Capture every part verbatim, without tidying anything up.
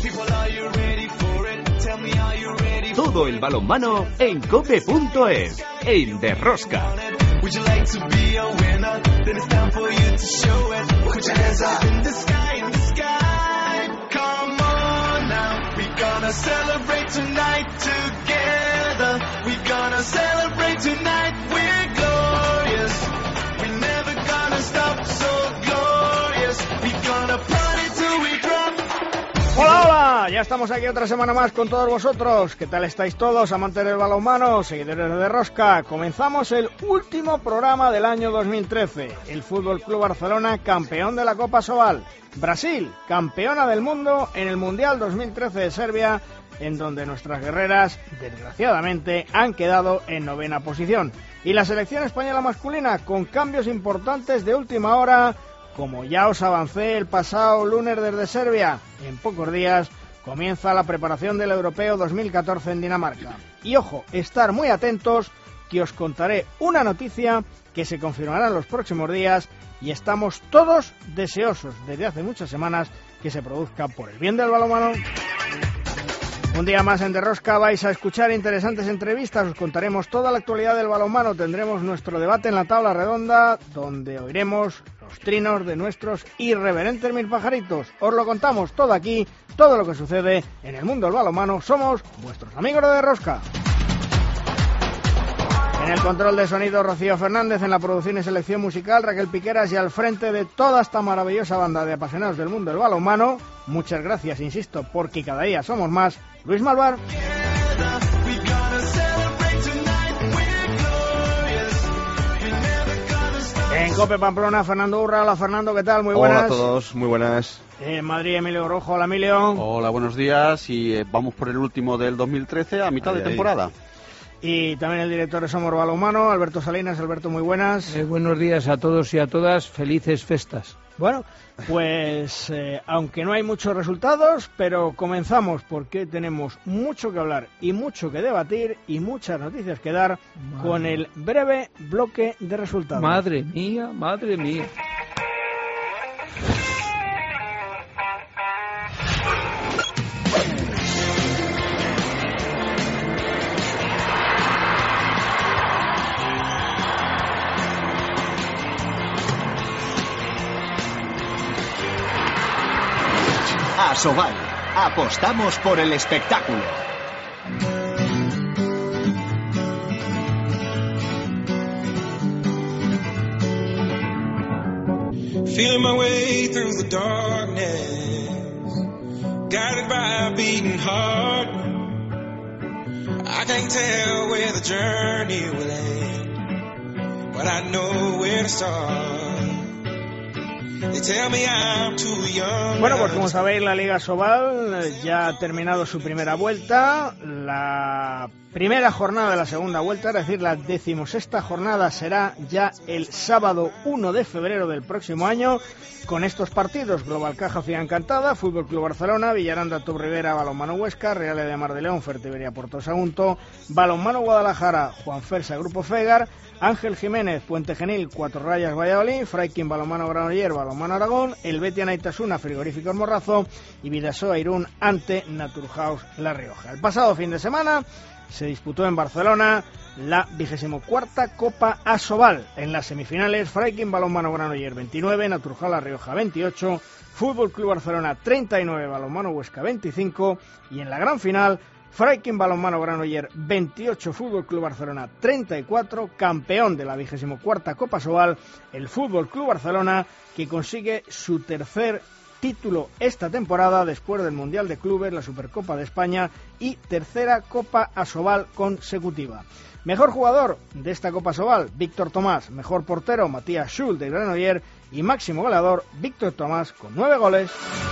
Todo el balonmano en cope punto es, en De Rosca. Hola, hola, ya estamos aquí otra semana más con todos vosotros. ¿Qué tal estáis todos, amantes del balonmano, seguidores de Rosca? Comenzamos el último programa del año dos mil trece. El F C Barcelona, campeón de la Copa Sobal. Brasil, campeona del mundo en el Mundial dos mil trece de Serbia, en donde nuestras guerreras, desgraciadamente, han quedado en novena posición. Y la selección española masculina, con cambios importantes de última hora, como ya os avancé el pasado lunes desde Serbia. En pocos días comienza la preparación del Europeo dos mil catorce en Dinamarca. Y ojo, estar muy atentos, que os contaré una noticia que se confirmará en los próximos días y estamos todos deseosos desde hace muchas semanas que se produzca por el bien del balonmano. Un día más en De Rosca vais a escuchar interesantes entrevistas, os contaremos toda la actualidad del balonmano, tendremos nuestro debate en la tabla redonda, donde oiremos los trinos de nuestros irreverentes mil pajaritos. Os lo contamos todo aquí, todo lo que sucede en el mundo del balonmano. Somos vuestros amigos de De Rosca. En el control de sonido, Rocío Fernández, en la producción y selección musical, Raquel Piqueras, y al frente de toda esta maravillosa banda de apasionados del mundo del balonmano, muchas gracias, insisto, porque cada día somos más, Luis Malvar. En Cope Pamplona, Fernando Urra. Hola, Fernando, ¿qué tal? Muy buenas. Hola a todos, muy buenas. En Madrid, Emilio Rojo. Hola, Emilio. Hola, buenos días, y eh, vamos por el último del dos mil trece, a mitad Ahí, de ahí. temporada. Y también el director de Somos Balonmano, Alberto Salinas. Alberto, muy buenas. Eh, buenos días a todos y a todas, felices festas. Bueno, pues eh, aunque no hay muchos resultados, pero comenzamos porque tenemos mucho que hablar y mucho que debatir y muchas noticias que dar madre. Con el breve bloque de resultados. Madre mía, madre mía. Asobal, apostamos por el espectáculo. Feeling my way through the darkness, guided by a beating heart. I can't tell where the journey will end, but I know where to start. Bueno, pues como sabéis, la Liga Sobal ya ha terminado su primera vuelta. La primera jornada de la segunda vuelta, es decir, la decimosexta jornada, será ya el sábado uno de febrero del próximo año, con estos partidos: Global Caja Ciudad Encantada, Fútbol Club Barcelona, Villaranda Top Rivera, Balonmano Huesca, Real de Mar de León, Fertiberia Porto Sagunto, Balonmano Guadalajara, Juan Fersa Grupo Fegar, Ángel Jiménez Puente Genil, Cuatro Rayas Valladolid, Fraikin Balonmano Granoller, Balonmano Aragón, El Betia Naitasuna, Frigoríficos Morrazo y Vidasoa Irún ante Naturhaus La Rioja. El pasado fin de semana se disputó en Barcelona la vigésimo cuarta Copa Asobal. En las semifinales, Fraikin Balonmano Granoller veintinueve, Naturhaus La Rioja veintiocho, Fútbol Club Barcelona treinta y nueve, Balonmano Huesca veinticinco, y en la gran final, Fraikin Balonmano Granoller veintiocho, Fútbol Club Barcelona treinta y cuatro, campeón de la vigésimo cuarta Copa Sobal, el Fútbol Club Barcelona, que consigue su tercer título esta temporada después del Mundial de Clubes, la Supercopa de España y tercera Copa Asobal consecutiva. Mejor jugador de esta Copa Sobal, Víctor Tomás. Mejor portero, Matías Schul de Granoller. Y máximo goleador, Víctor Tomás, con nueve goles.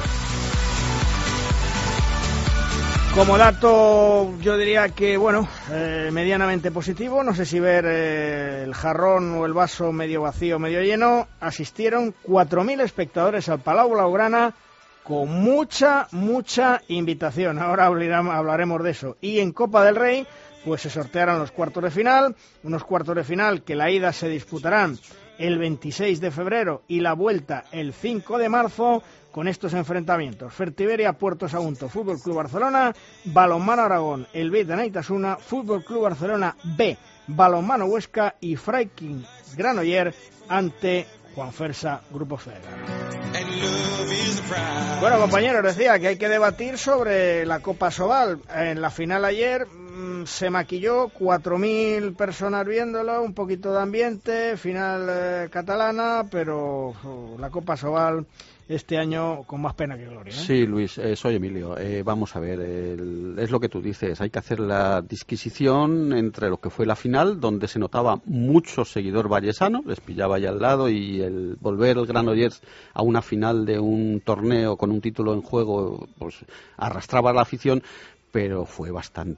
Como dato, yo diría que, bueno, eh, medianamente positivo. No sé si ver eh, el jarrón o el vaso medio vacío o medio lleno. Asistieron cuatro mil espectadores al Palau Blaugrana, con mucha, mucha invitación. Ahora hablaremos de eso. Y en Copa del Rey, pues se sortearon los cuartos de final. Unos cuartos de final que la ida se disputarán el veintiséis de febrero y la vuelta el cinco de marzo, con estos enfrentamientos: Fertiberia, Puerto Sagunto, Fútbol Club Barcelona, Balonmano Aragón, el B de Naitasuna, Fútbol Club Barcelona B, Balonmano Huesca y Freiking Granoller ante Juan Fersa Grupo Federal. Bueno, compañeros, decía que hay que debatir sobre la Copa Sobal. En la final ayer mmm, se maquilló, cuatro mil personas viéndolo, un poquito de ambiente, final eh, catalana, pero uh, la Copa Sobal este año con más pena que gloria, ¿eh? Sí, Luis, eh, soy Emilio. Eh, vamos a ver, el, es lo que tú dices, hay que hacer la disquisición entre lo que fue la final, donde se notaba mucho seguidor vallesano, les pillaba ahí al lado, y el volver el Granollers a una final de un torneo con un título en juego, pues arrastraba a la afición, pero fue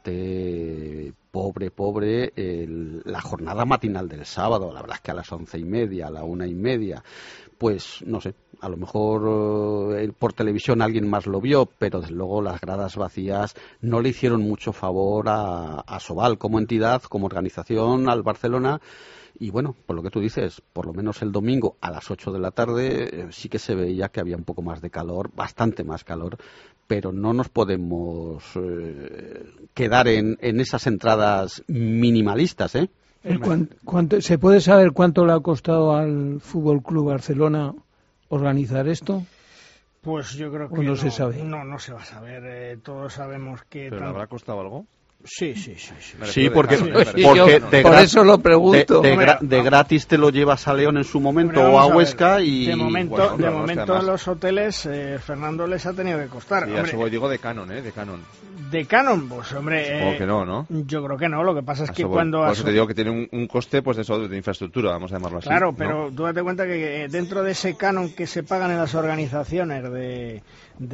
bastante pobre, pobre el, la jornada matinal del sábado. La verdad es que a las once y media, a la una y media, pues no sé, a lo mejor eh, por televisión alguien más lo vio, pero desde luego las gradas vacías no le hicieron mucho favor a, a Sobal como entidad, como organización, al Barcelona. Y bueno, por lo que tú dices, por lo menos el domingo a las ocho de la tarde eh, sí que se veía que había un poco más de calor, bastante más calor, pero no nos podemos eh, quedar en, en esas entradas minimalistas, ¿eh? ¿Cuánto, cuánto, ¿Se puede saber cuánto le ha costado al Fútbol Club Barcelona organizar esto? Pues yo creo que no, no se sabe. No, no se va a saber. Eh, todos sabemos que... ¿Pero tan... le habrá costado algo? Sí, sí, sí. Sí, sí porque, sí, porque yo, de por gra- eso lo pregunto. De, de, gra- de gratis te lo llevas a León en su momento Hombre, o a a Huesca ver, y... De momento, bueno, de claro, momento es que además... los hoteles, eh, Fernando, les ha tenido que costar. Sí, hombre, eso voy, digo de Canon, ¿eh? De Canon. ¿De Canon? Pues hombre... Supongo eh, que no, ¿no? Yo creo que no, lo que pasa es A que eso voy. cuando... Por a eso su- te digo que tiene un, un coste, pues de eso, de infraestructura, vamos a llamarlo así. Claro, ¿no? pero tú date cuenta que eh, dentro de ese canon que se pagan en las organizaciones de,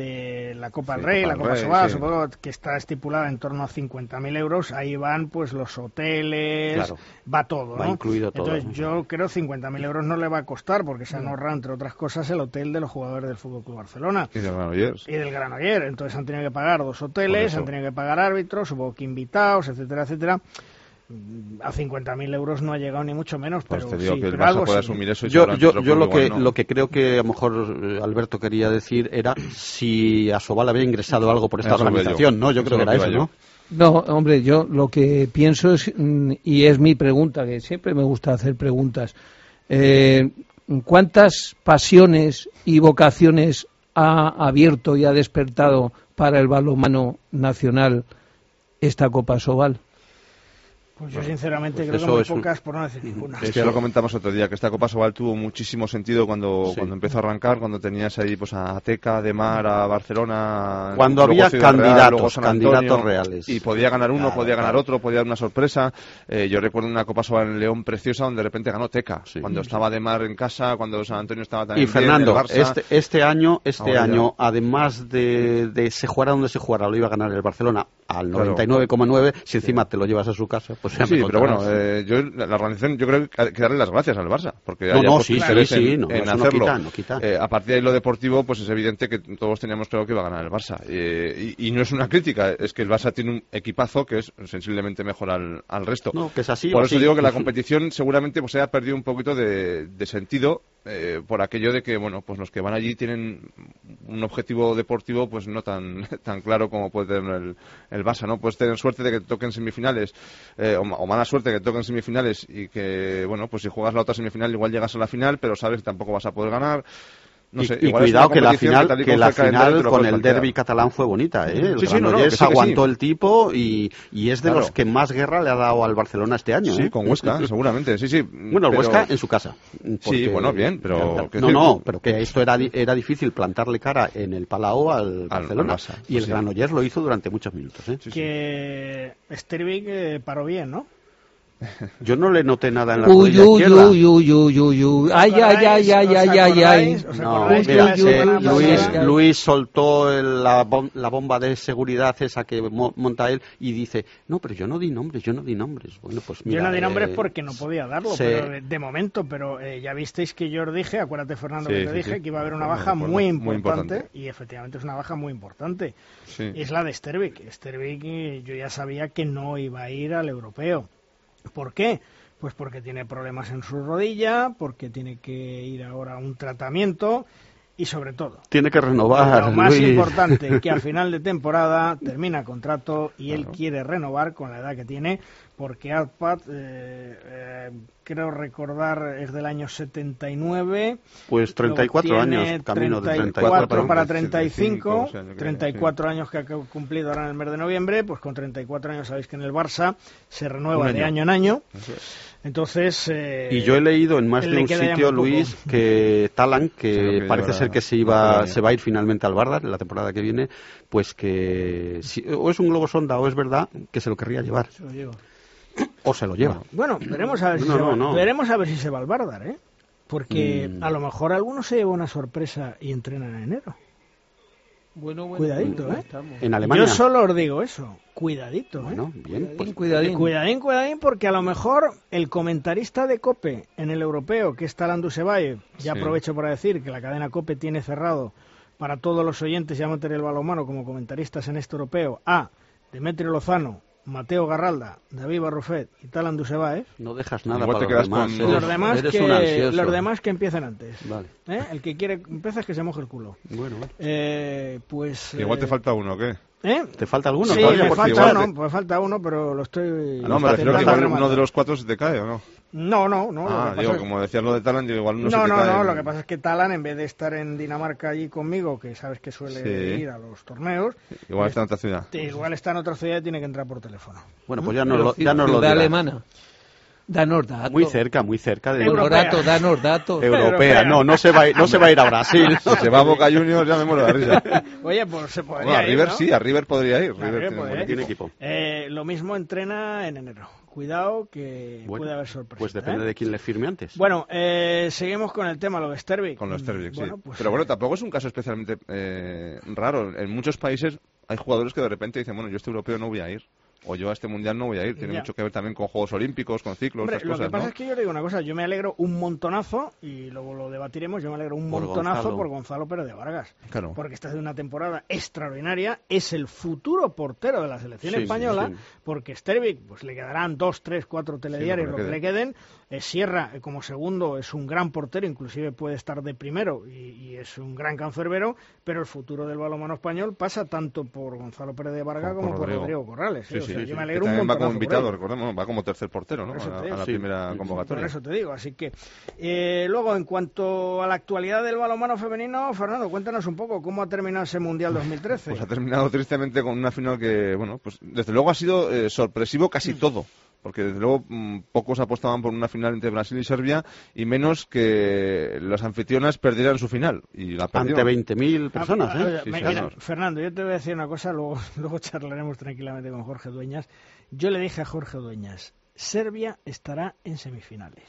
de la Copa del Sí, Rey, Copa la del Copa Rey, Sobal, sí. supongo que está estipulada en torno a cincuenta mil euros, ahí van pues los hoteles, Claro. va todo, Va ¿no? incluido todo. Entonces yo creo cincuenta mil euros no le va a costar porque se han ahorrado, entre otras cosas, el hotel de los jugadores del Fútbol Club Barcelona. Y de Granollers. Y del Granoller, entonces han tenido que pagar dos Por hoteles, eso. han tenido que pagar árbitros, supongo que invitados, etcétera, etcétera. A cincuenta mil euros no ha llegado ni mucho menos, Pues pero te digo sí, que el pero Barça algo puede sí. asumir eso y Yo, seguramente yo, otro yo club lo que igual no. lo que creo que a lo mejor eh, Alberto quería decir era si a Sobal había ingresado algo por esta Eso iba yo. organización, ¿no? Yo Eso creo que lo era que eso, iba ¿no? No, hombre, yo lo que pienso es, mm, y es mi pregunta, que siempre me gusta hacer preguntas, eh, ¿cuántas pasiones y vocaciones ha abierto y ha despertado para el balonmano nacional esta Copa Sobal? Pues yo sinceramente pues creo que eso muy es un- pocas, por no decir ninguna. Es que ya lo comentamos otro día, que esta Copa Sobal tuvo muchísimo sentido cuando, Sí. cuando empezó a arrancar, cuando tenías ahí pues a Teca, de Mar, a Barcelona... Cuando luego había Ciudad Real, candidatos, luego San Antonio, candidatos reales. Y podía ganar uno, Claro, podía ganar claro. otro, podía dar una sorpresa. Eh, yo recuerdo una Copa Sobal en León preciosa donde de repente ganó Teca, Sí. cuando estaba de Mar en casa, cuando San Antonio estaba también Y bien, Fernando, el Barça. este, este año, este Ahora ya. año, además de, de se jugara donde se jugara, lo iba a ganar el Barcelona al Claro. noventa y nueve coma nueve, si encima te lo llevas a su casa, pues ya Sí, me pero bueno, contarás. eh, yo la organización, yo creo que hay que darle las gracias al Barça, porque No, haya no, puesto sí, interés sí, sí, en, no, en eso no hacerlo. quita, no quita. Eh, a partir de ahí lo deportivo, pues es evidente que todos teníamos claro que iba a ganar el Barça. Eh, y, y no es una crítica, es que el Barça tiene un equipazo que es sensiblemente mejor al, al resto. No, que es así. Por o eso sí. digo que la competición seguramente pues haya perdido un poquito de, de sentido eh, por aquello de que bueno pues los que van allí tienen un objetivo deportivo pues no tan tan claro como puede tener el, el Barça, ¿no? Puedes tener suerte de que te toquen semifinales eh, o, o mala suerte de que te toquen semifinales y que bueno pues si juegas la otra semifinal igual llegas a la final pero sabes que tampoco vas a poder ganar. No y, sé, y igual es cuidado una que la competición final, tal y que como la está el calendario, final te lo con puedes el plantear. derbi catalán fue bonita, ¿eh? El Sí, sí, no, no, Granollers que sí, que aguantó sí. el tipo y, y es de Claro. los que más guerra le ha dado al Barcelona este año. Sí, ¿eh? con Huesca, seguramente, sí, sí. Bueno, el pero- Huesca en su casa. Sí, porque- bueno, bien, pero- No, no, pero que esto era, di- era difícil plantarle cara en el Palau al Al- Barcelona. al Barça, y el sí. Granollers lo hizo durante muchos minutos. ¿eh? Sí, sí. Que Stervik eh, paró bien, ¿no? Yo no le noté nada en la Uy, rodilla uy, izquierda. uy, uy, uy, uy, uy. Ay, ay, ay, ay, ¿Os ay, ay, ay. acordáis? ¿Os No, acordáis que mira, la uy, uy, semana uy, Luis, pasada- Luis soltó el- la, bom- la bomba de seguridad esa que mo- monta él y dice, no, pero yo no di nombres, yo no di nombres. Bueno, pues mira, Yo no di nombres eh, porque no podía darlo, se- pero de, de momento, pero eh, ya visteis que yo os dije, acuérdate Fernando Sí, que te sí, dije, sí. que iba a haber una Me baja acuerdo, muy muy importante, importante. y efectivamente es una baja muy importante. Sí. Es la de Stervik. Stervik eh, yo ya sabía que no iba a ir al europeo. ¿Por qué? Pues porque tiene problemas en su rodilla, porque tiene que ir ahora a un tratamiento Y sobre todo, tiene que renovar. Lo más Luis. importante, que a final de temporada termina contrato y él Claro. quiere renovar con la edad que tiene, porque Arpad, eh, eh, creo recordar, es del año setenta y nueve. Pues treinta y cuatro Luego tiene años, camino de treinta y treinta y cuatro. cuatro para treinta y cinco, treinta y cinco, o sea, yo creo, treinta y cuatro años que ha cumplido ahora en el mes de noviembre, pues con treinta y cuatro años sabéis que en el Barça se renueva Un de año. año en año. Eso es. Entonces, eh, Y yo he leído en más él de le un queda ya sitio, muy poco. Luis, que Talan, que, Sí, lo que parece llevará ser que se la iba, Polonia. se va a ir finalmente al Vardar la temporada que viene, pues que si, o es un globo sonda o es verdad que se lo querría llevar, se lo lleva. o se lo lleva. Bueno, veremos a ver si No, se no, va, no. veremos a ver si se va al Bardar, ¿eh? Porque Mm. a lo mejor alguno se lleva una sorpresa y entrena en enero. Bueno, bueno, Cuidadito, bueno, ¿eh? estamos. En Alemania. Yo solo os digo eso, cuidadito, ¿eh? Bueno, bien, pues, Cuidadín. Cuidadín, cuidadín, porque a lo mejor el comentarista de COPE en el europeo, que es Talan Dusebaev, ya Sí. aprovecho para decir que la cadena COPE tiene cerrado para todos los oyentes y amantes del balonmano como comentaristas en este europeo a Demetrio Lozano, Mateo Garralda, David Barrufet y Talan Dusebaev. no dejas nada Igual para te los quedas demás. con eres- dos. Los demás, eres que, un ansioso. los demás que empiecen antes. Vale, ¿Eh? El que quiere empieza es que se moje el culo. bueno, bueno. Eh, pues. Igual te eh, falta uno, ¿qué? ¿eh? ¿Te falta alguno Sí, todavía? me Por falta igual uno, pues falta uno, pero lo estoy. Ah, no, me refiero que intentando igual rematar. uno de los cuatro se te cae, ¿o no? No, no, no. lo Ah, que digo, pasa es- como decías lo de Talan, digo, igual uno se No, te no, cae. no, lo que pasa es que Talan, en vez de estar en Dinamarca allí conmigo, que sabes que suele Sí. ir a los torneos, Igual está en otra ciudad. te- igual está en otra ciudad y tiene que entrar por teléfono. Bueno, pues ya nos Pero lo, ya nos lo ciudad dirás. alemana. Danos datos. Muy cerca, muy cerca de Europea. Danos datos, danos datos. europea. Europea. No, no se va a ir, no se va a ir a Brasil. Si se va a Boca Juniors, ya me muero de la risa. Oye, pues se podría Bueno, a ir, River ¿no? sí, a River podría ir. A River River tiene un podría buen ir. Tiene equipo. equipo. Eh, lo mismo entrena en enero. Cuidado que Bueno, puede haber sorpresa. Pues depende de quién le firme antes. Bueno, eh, seguimos con el tema, lo de Stervik. Con los Stervik, sí. Bueno, pues, Pero bueno, tampoco es un caso especialmente eh, raro. En muchos países hay jugadores que de repente dicen, bueno, yo a este europeo no voy a ir. O yo a este mundial no voy a ir. Tiene Ya. mucho que ver también con Juegos Olímpicos, con ciclos, Hombre, esas lo cosas, que pasa ¿no? es que yo le digo una cosa, yo me alegro un montonazo, y luego lo debatiremos, yo me alegro un Por montonazo Gonzalo. por Gonzalo Pérez de Vargas. Claro. Porque está haciendo una temporada extraordinaria, es el futuro portero de la selección Sí, sí, española, sí. porque Stervik, pues le quedarán dos, tres, cuatro telediarios, lo lo que que le queden. Eh, Sierra, eh, como segundo, es un gran portero, inclusive puede estar de primero, y, y es un gran cancerbero, pero el futuro del balonmano español pasa tanto por Gonzalo Pérez de Vargas Como como por por Rodrigo. Rodrigo Corrales. Sí, ¿eh? O sí, sea, sí, yo sí. me Que alegro un también va como montonazo por invitado, él. recordemos, va como tercer portero, ¿no? Por eso A, te digo. a la Sí. primera Por convocatoria. eso te digo, así que eh, luego en cuanto a la actualidad del balonmano femenino, Fernando, cuéntanos un poco cómo ha terminado ese Mundial dos mil trece. Pues ha terminado tristemente con una final que, bueno, pues desde luego ha sido eh, sorpresivo casi Mm. todo. Porque desde luego mm, pocos apostaban por una final entre Brasil y Serbia y menos que las anfitrionas perdieran su final. Y la Ante perdieron. veinte mil personas, Ah, ¿eh? oye, Sí, me- señor. mira, Fernando, yo te voy a decir una cosa, luego, luego charlaremos tranquilamente con Jorge Dueñas. Yo le dije a Jorge Dueñas, Serbia estará en semifinales.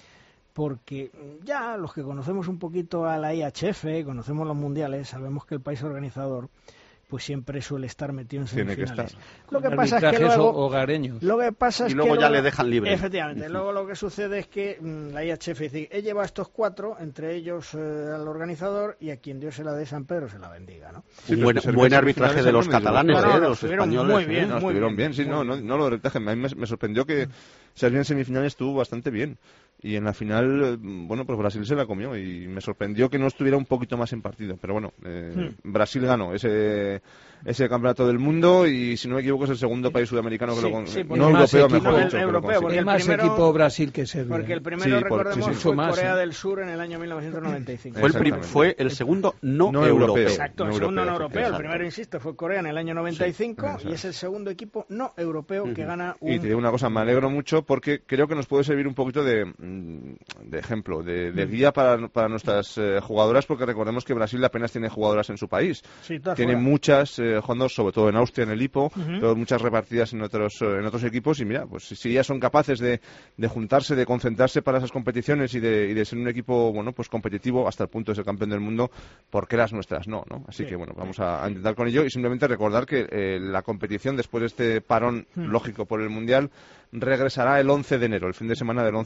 Porque ya los que conocemos un poquito a la I H F, conocemos los mundiales, sabemos que el país organizador pues siempre suele estar metido en Tiene que semifinales. estar. Lo que Con pasa es que arbitrajes luego... hogareños. Lo que pasa es Y luego que ya le dejan libre. Efectivamente. Luego lo que sucede es que mm, la I H F dice, he llevado a estos cuatro, entre ellos eh, al organizador, y a quien Dios se la dé San Pedro se la bendiga, ¿no? Sí, un pero buen, es que Serbia buen en arbitraje semifinales de los es lo mismo. catalanes, No, no, ¿eh? no, De los estuvieron españoles. muy ¿eh? bien. No, muy estuvieron bien, sí, muy no, no, bien. no lo retrajen. A mí me, me sorprendió que Serbia en semifinales estuvo bastante bien. Y en la final, eh, bueno, pues Brasil se la comió y me sorprendió que no estuviera un poquito más en partido. Pero bueno, eh, Hmm. Brasil ganó ese, ese campeonato del mundo y si no me equivoco es el segundo país sudamericano que Sí, lo con- sí, porque no es más europeo, equipo- mejor no, el dicho, que lo europeo, consigue. porque Es el más primero- equipo Brasil que Serbia. Porque el primero, Sí, por- recordemos, sí, sí. fue Mucho más, Corea ¿eh? del Sur en el año mil novecientos noventa y cinco. Fue el, prim- Exactamente. fue el segundo no, No europeo. europeo. Exacto, el no segundo no europeo, europeo. El exacto. primero, insisto, fue Corea en el año noventa y cinco Sí, y es el segundo equipo no europeo que Ujú. gana un... Y te digo una cosa, me alegro mucho porque creo que nos puede servir un poquito de, mm, de ejemplo, de, de guía para, para nuestras eh, jugadoras, porque recordemos que Brasil apenas tiene jugadoras en su país. Sí, todas Tiene fuera. muchas eh, jugando, sobre todo en Austria, en el Hipo, Ujú. pero muchas repartidas en otros eh, en otros equipos. Y mira, pues si, si ellas son capaces de, de juntarse, de concentrarse para esas competiciones y de, y de ser un equipo bueno pues competitivo hasta el punto de ser campeón del mundo, ¿por qué las nuestras no? ¿no? Así Sí. que bueno, vamos a, a intentar con ello y simplemente recordar que eh, la competición después de este parón Hmm. lógico por el Mundial regresará el once de enero, el fin de semana del once de enero, después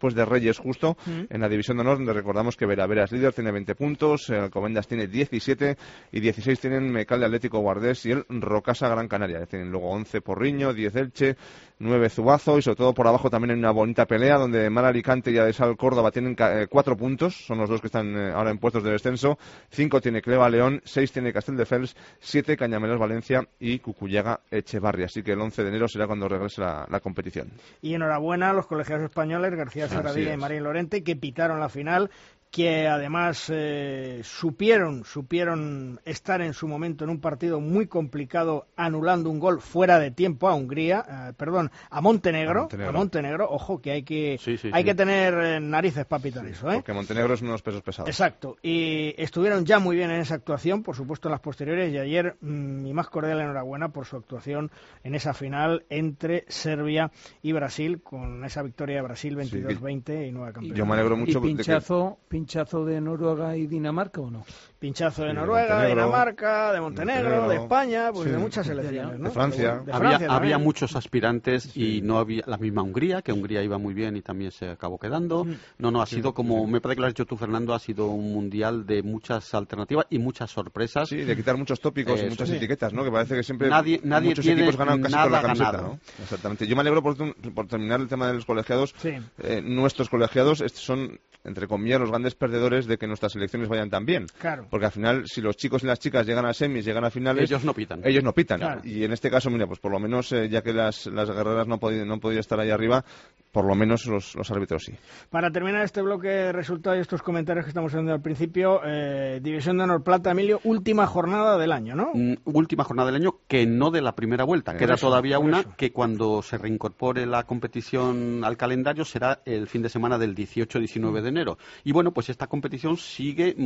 después de Reyes justo, Mm. en la división de honor, donde recordamos que Vera Vera es líder, tiene veinte puntos, el Alcobendas tiene diecisiete y dieciséis tienen Mecalde Atlético Guardés y el Rocasa Gran Canaria. Tienen luego once Porriño, diez Elche, nueve Zuazo y sobre todo por abajo también hay una bonita pelea donde Mar Alicante y Adesal Córdoba tienen eh, cuatro puntos, son los dos que están eh, ahora en puestos de descenso, cinco tiene Cleva León, seis tiene Castelldefels, siete Cañamelos Valencia y Cucullaga Echevarri. Así que el once de enero será cuando regrese la, la competición. Y enhorabuena a los colegiados españoles, García Saradilla y Marín Lorente, que pitaron la final, que además eh, supieron supieron estar en su momento en un partido muy complicado, anulando un gol fuera de tiempo a Hungría, eh, perdón, a Montenegro, a Montenegro, a Montenegro, ojo, que hay que sí, sí, hay sí. que tener eh, narices para pitar eso, ¿eh? Porque Montenegro es uno de los pesos pesados. Exacto, y estuvieron ya muy bien en esa actuación, por supuesto en las posteriores, y ayer mmm, mi más cordial enhorabuena por su actuación en esa final entre Serbia y Brasil, con esa victoria de Brasil veintidós veinte sí, y nueva campeona. Yo me alegro mucho ¿Y pinchazo, de que... pinchazo de Noruega y Dinamarca o no? Pinchazo de sí, Noruega, de Dinamarca, de Montenegro, Montenegro, de España, pues sí, de muchas selecciones, ¿no? de Francia. De había, Francia había muchos aspirantes sí. y no había la misma Hungría, que Hungría iba muy bien y también se acabó quedando. No, no, ha sí, sido como, sí. me parece que lo has dicho tú, Fernando, ha sido un mundial de muchas alternativas y muchas sorpresas. Sí, de quitar muchos tópicos eh, y muchas sí. etiquetas, ¿no? Que parece que siempre nadie, nadie muchos tiene equipos ganan casi nada con la camiseta, ganado. ¿no? Exactamente. Yo me alegro por, por terminar el tema de los colegiados. Sí. Eh, nuestros colegiados son, entre comillas, los grandes perdedores de que nuestras selecciones vayan tan bien. Claro. Porque al final, si los chicos y las chicas llegan a semis, llegan a finales... Ellos no pitan. Ellos no pitan. Claro. Y en este caso, mira, pues por lo menos, eh, ya que las, las guerreras no han podido, no han podido estar ahí arriba, por lo menos los, los árbitros sí. Para terminar este bloque de resultados y estos comentarios que estamos haciendo al principio, eh, División de Honor Plata, Emilio, última jornada del año, ¿no? Mm, última jornada del año, que no de la primera vuelta. Por Queda eso, todavía por una eso. que cuando se reincorpore la competición al calendario será el fin de semana del dieciocho diecinueve de enero. Y bueno, pues esta competición sigue,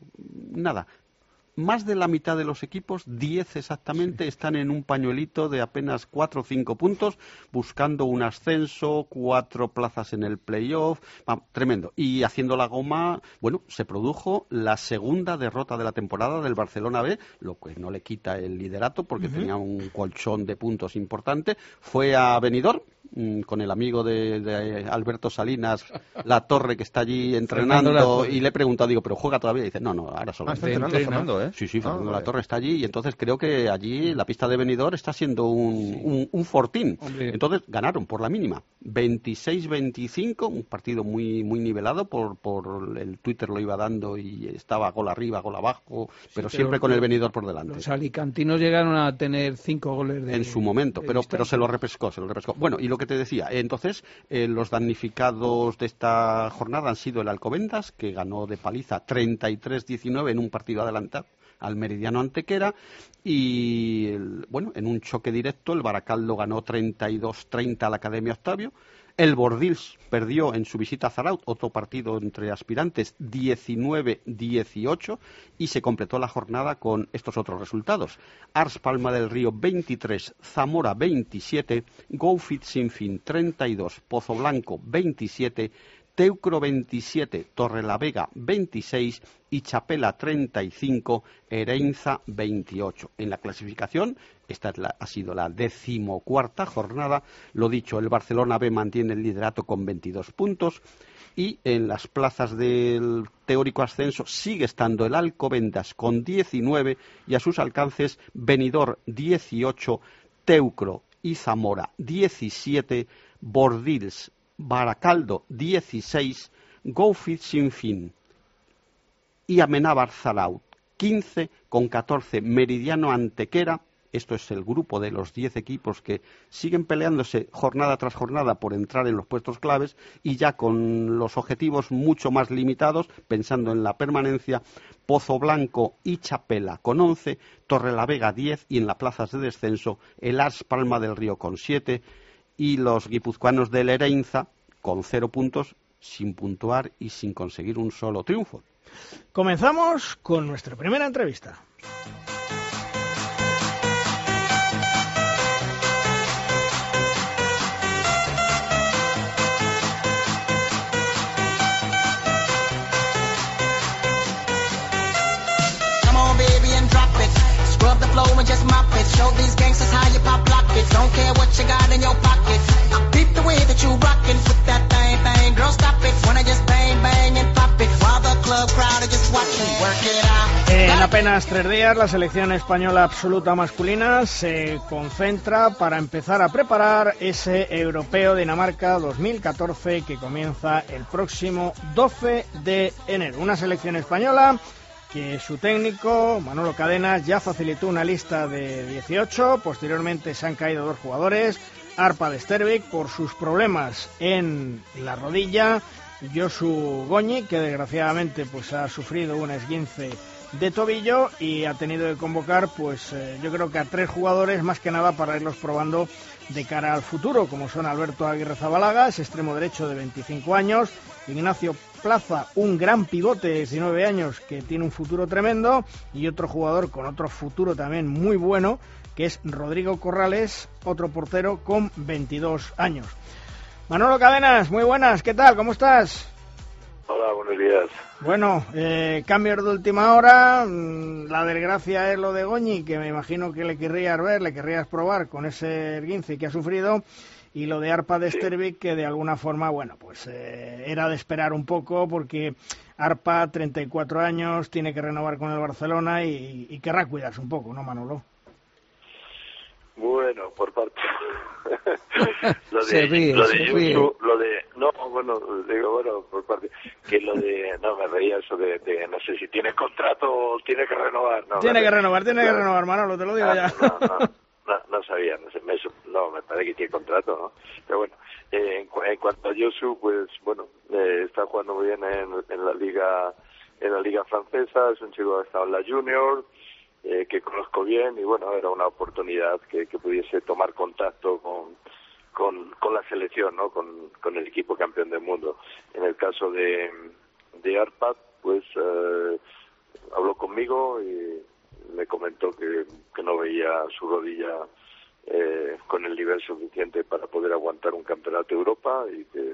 mm, nada, más de la mitad de los equipos, diez exactamente, sí. están en un pañuelito de apenas cuatro o cinco puntos, buscando un ascenso, cuatro plazas en el playoff, ah, tremendo. Y haciendo la goma, bueno, se produjo la segunda derrota de la temporada del Barcelona B, lo que no le quita el liderato porque uh-huh. tenía un colchón de puntos importante. Fue a Benidorm, con el amigo de, de Alberto Salinas, La Torre, que está allí entrenando, y le he preguntado, digo, ¿pero juega todavía? Y dice, no, no, ahora solo. Ah, está entrenando Fernando, ¿eh? Sí, sí, Fernando ah, La Torre está allí, y entonces creo que allí la pista de Benidorm está siendo un, sí. un, un fortín. Hombre. Entonces ganaron por la mínima, veintiséis veinticinco, un partido muy muy nivelado, por, por el Twitter lo iba dando y estaba gol arriba, gol abajo, sí, pero siempre pero, con el Benidorm por delante. Los alicantinos llegaron a tener cinco goles de en su momento, pero, pero se lo repescó, se lo repescó. Bueno, y lo que te decía, entonces eh, los damnificados de esta jornada han sido el Alcobendas, que ganó de paliza treinta y tres diecinueve en un partido adelantado al Meridiano Antequera, y el, bueno, en un choque directo el Baracaldo ganó treinta y dos treinta a la Academia Octavio. El Bordils perdió en su visita a Zaraut, otro partido entre aspirantes, diecinueve dieciocho, y se completó la jornada con estos otros resultados. Ars Palma del Río veintitrés, Zamora veintisiete, Go Fit Sinfín treinta y dos, Pozo Blanco veintisiete, Teucro veintisiete, Torrelavega veintiséis y Chapela treinta y cinco, Ereinza veintiocho. En la clasificación, esta es la, ha sido la decimocuarta jornada, lo dicho, el Barcelona B mantiene el liderato con veintidós puntos, y en las plazas del teórico ascenso sigue estando el Alcobendas con diecinueve, y a sus alcances Benidorm dieciocho, Teucro y Zamora diecisiete, Bordils, Baracaldo dieciséis, Go Fit Sinfín y Amenábar Zaraut quince, con catorce Meridiano Antequera. Esto es el grupo de los diez equipos que siguen peleándose jornada tras jornada por entrar en los puestos claves, y ya con los objetivos mucho más limitados, pensando en la permanencia, Pozo Blanco y Chapela con once, Torrelavega diez, y en las plazas de descenso el Ars Palma del Río con siete, y los guipuzcoanos del Ereinza con cero puntos, sin puntuar y sin conseguir un solo triunfo. Comenzamos con nuestra primera entrevista. Scrub the flow and just mop it. Show these gangsters how you pop lock it. Don't care what you got in your pocket. Beat the way that you rockin'. Put that thing, thing, girl, stop wanna just bang, bang and pop it while the club crowd are just watching. Work it out. En apenas tres días, la selección española absoluta masculina se concentra para empezar a preparar ese Europeo Dinamarca dos mil catorce que comienza el próximo doce de enero. Una selección española que su técnico, Manolo Cadenas, ya facilitó una lista de dieciocho. Posteriormente se han caído dos jugadores, Arpad Stervik por sus problemas en la rodilla, Josu Goñi, que desgraciadamente pues ha sufrido un esguince de tobillo y ha tenido que convocar, pues eh, yo creo que a tres jugadores más que nada para irlos probando de cara al futuro, como son Alberto Aguirre Zabalaga, ese extremo derecho de veinticinco años, Ignacio Plaza, un gran pivote de diecinueve años que tiene un futuro tremendo, y otro jugador con otro futuro también muy bueno, que es Rodrigo Corrales, otro portero con veintidós años. Manolo Cadenas, muy buenas, ¿qué tal? ¿Cómo estás? Hola, buenos días. Bueno, eh, cambios de última hora, la desgracia es lo de Goñi, que me imagino que le querrías ver, le querrías probar con ese esguince que ha sufrido, y lo de Arpad Stervik, que de alguna forma, bueno, pues eh, era de esperar un poco, porque Arpad, treinta y cuatro años, tiene que renovar con el Barcelona y, y querrá cuidarse un poco, ¿no, Manolo? Bueno, por parte... lo de, se ríe, lo se de ríe. Yusu, lo de... No, bueno, digo, bueno, por parte... Que lo de... No, me reía eso de, de no sé si tiene contrato o tiene que renovar. No, tiene me, que renovar, tiene claro. que renovar, Manolo, te lo digo ah, ya. No, no, no, no sabía, no, sé, me, no, me parece que tiene contrato, ¿no? Pero bueno, eh, en, en cuanto a Josu, pues bueno, eh, está jugando muy bien en, en la liga en la liga francesa, es un chico que ha estado en la Junior, eh, que conozco bien, y bueno, era una oportunidad que, que pudiese tomar contacto con, con, con la selección, ¿no? Con, con el equipo campeón del mundo. En el caso de, de Arpad, pues eh, habló conmigo y me comentó que, que no veía su rodilla eh, con el nivel suficiente para poder aguantar un campeonato de Europa, y que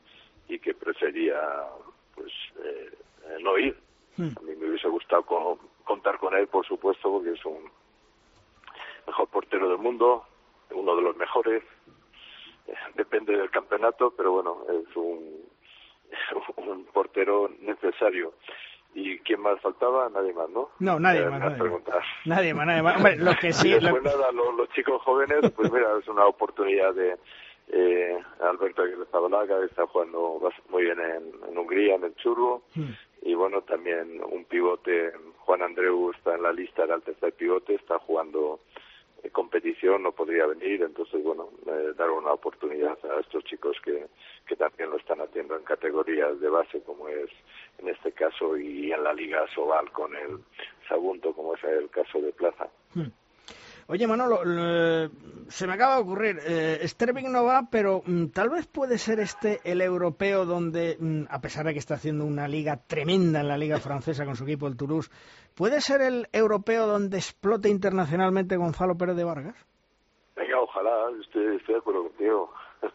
y que prefería pues eh, no ir. Hmm. A mí me hubiese gustado con, contar con él, por supuesto, porque es un mejor portero del mundo, uno de los mejores, eh, depende del campeonato, pero bueno, es un, un portero necesario. ¿Y quién más faltaba? Nadie más, ¿no? No, nadie eh, más. Nadie. nadie más, nadie más. Hombre, lo que sí... Y después lo... nada, los, los chicos jóvenes, pues mira, es una oportunidad de... Eh, Alberto Aguirre Zabalaga, que está jugando muy bien en, en Hungría, en el Churro, hmm. y bueno, también un pivote, Juan Andreu está en la lista, era el tercer pivote, está jugando eh, competición, no podría venir, entonces bueno, eh, dar una oportunidad a estos chicos que, que también lo están haciendo en categorías de base, como es en este caso, y en la Liga Sobal con el Sagunto, como es el caso de Plaza. Hmm. Oye, Manolo, eh, se me acaba de ocurrir, eh, Stervik no va, pero mm, tal vez puede ser este el europeo donde, mm, a pesar de que está haciendo una liga tremenda en la liga francesa con su equipo, el Toulouse, ¿puede ser el europeo donde explote internacionalmente Gonzalo Pérez de Vargas? Venga, ojalá, estoy, estoy de acuerdo contigo.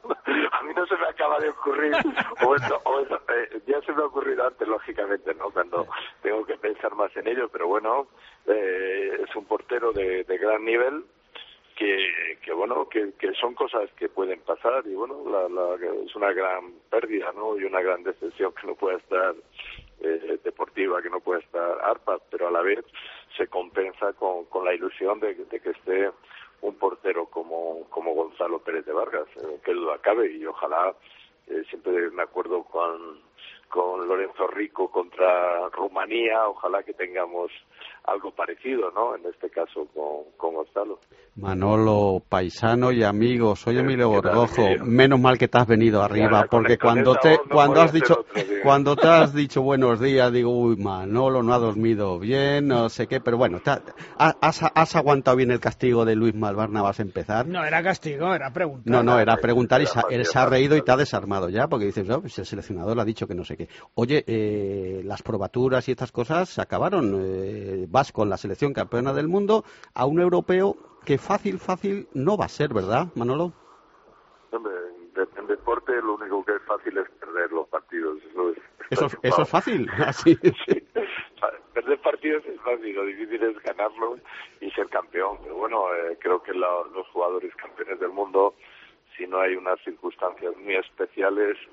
A mí no se me acaba de ocurrir, o eso, o eso, eh, ya se me ha ocurrido antes, lógicamente, ¿no? Cuando tengo que pensar más en ello, pero bueno, eh, es un portero de, de gran nivel, que, que bueno, que, que son cosas que pueden pasar, y bueno, la, la, es una gran pérdida, ¿no? Y una gran decepción que no pueda estar eh, deportiva, que no pueda estar Arpad, pero a la vez se compensa con, con la ilusión de, de que esté un portero como como Gonzalo Pérez de Vargas, eh, que lo acabe, y ojalá, eh, siempre me acuerdo con con Lorenzo Rico contra Rumanía, ojalá que tengamos algo parecido, ¿no? En este caso con, con Gonzalo. Manolo, paisano y amigo, soy Emilio Borgojo. Menos mal que te has venido arriba, porque cuando te cuando has dicho cuando te has dicho buenos días, digo, uy, Manolo no ha dormido bien, no sé qué, pero bueno, te, has, has aguantado bien el castigo de Luis Malvarna, vas a empezar. No, era castigo, era preguntar. No, no, era preguntar, y se, él se ha reído y te ha desarmado ya, porque dices, no, pues el seleccionador le ha dicho que no sé qué. Oye, eh, las probaturas y estas cosas se acabaron. Eh, vas con la selección campeona del mundo a un europeo que fácil, fácil no va a ser, ¿verdad, Manolo? Hombre, en, en deporte lo único que es fácil es perder los partidos. Eso es, eso, eso es fácil. Así. Sí. Perder partidos es fácil, lo difícil es ganarlos y ser campeón. Pero bueno, eh, creo que la, los jugadores campeones del mundo, si no hay unas circunstancias muy especiales,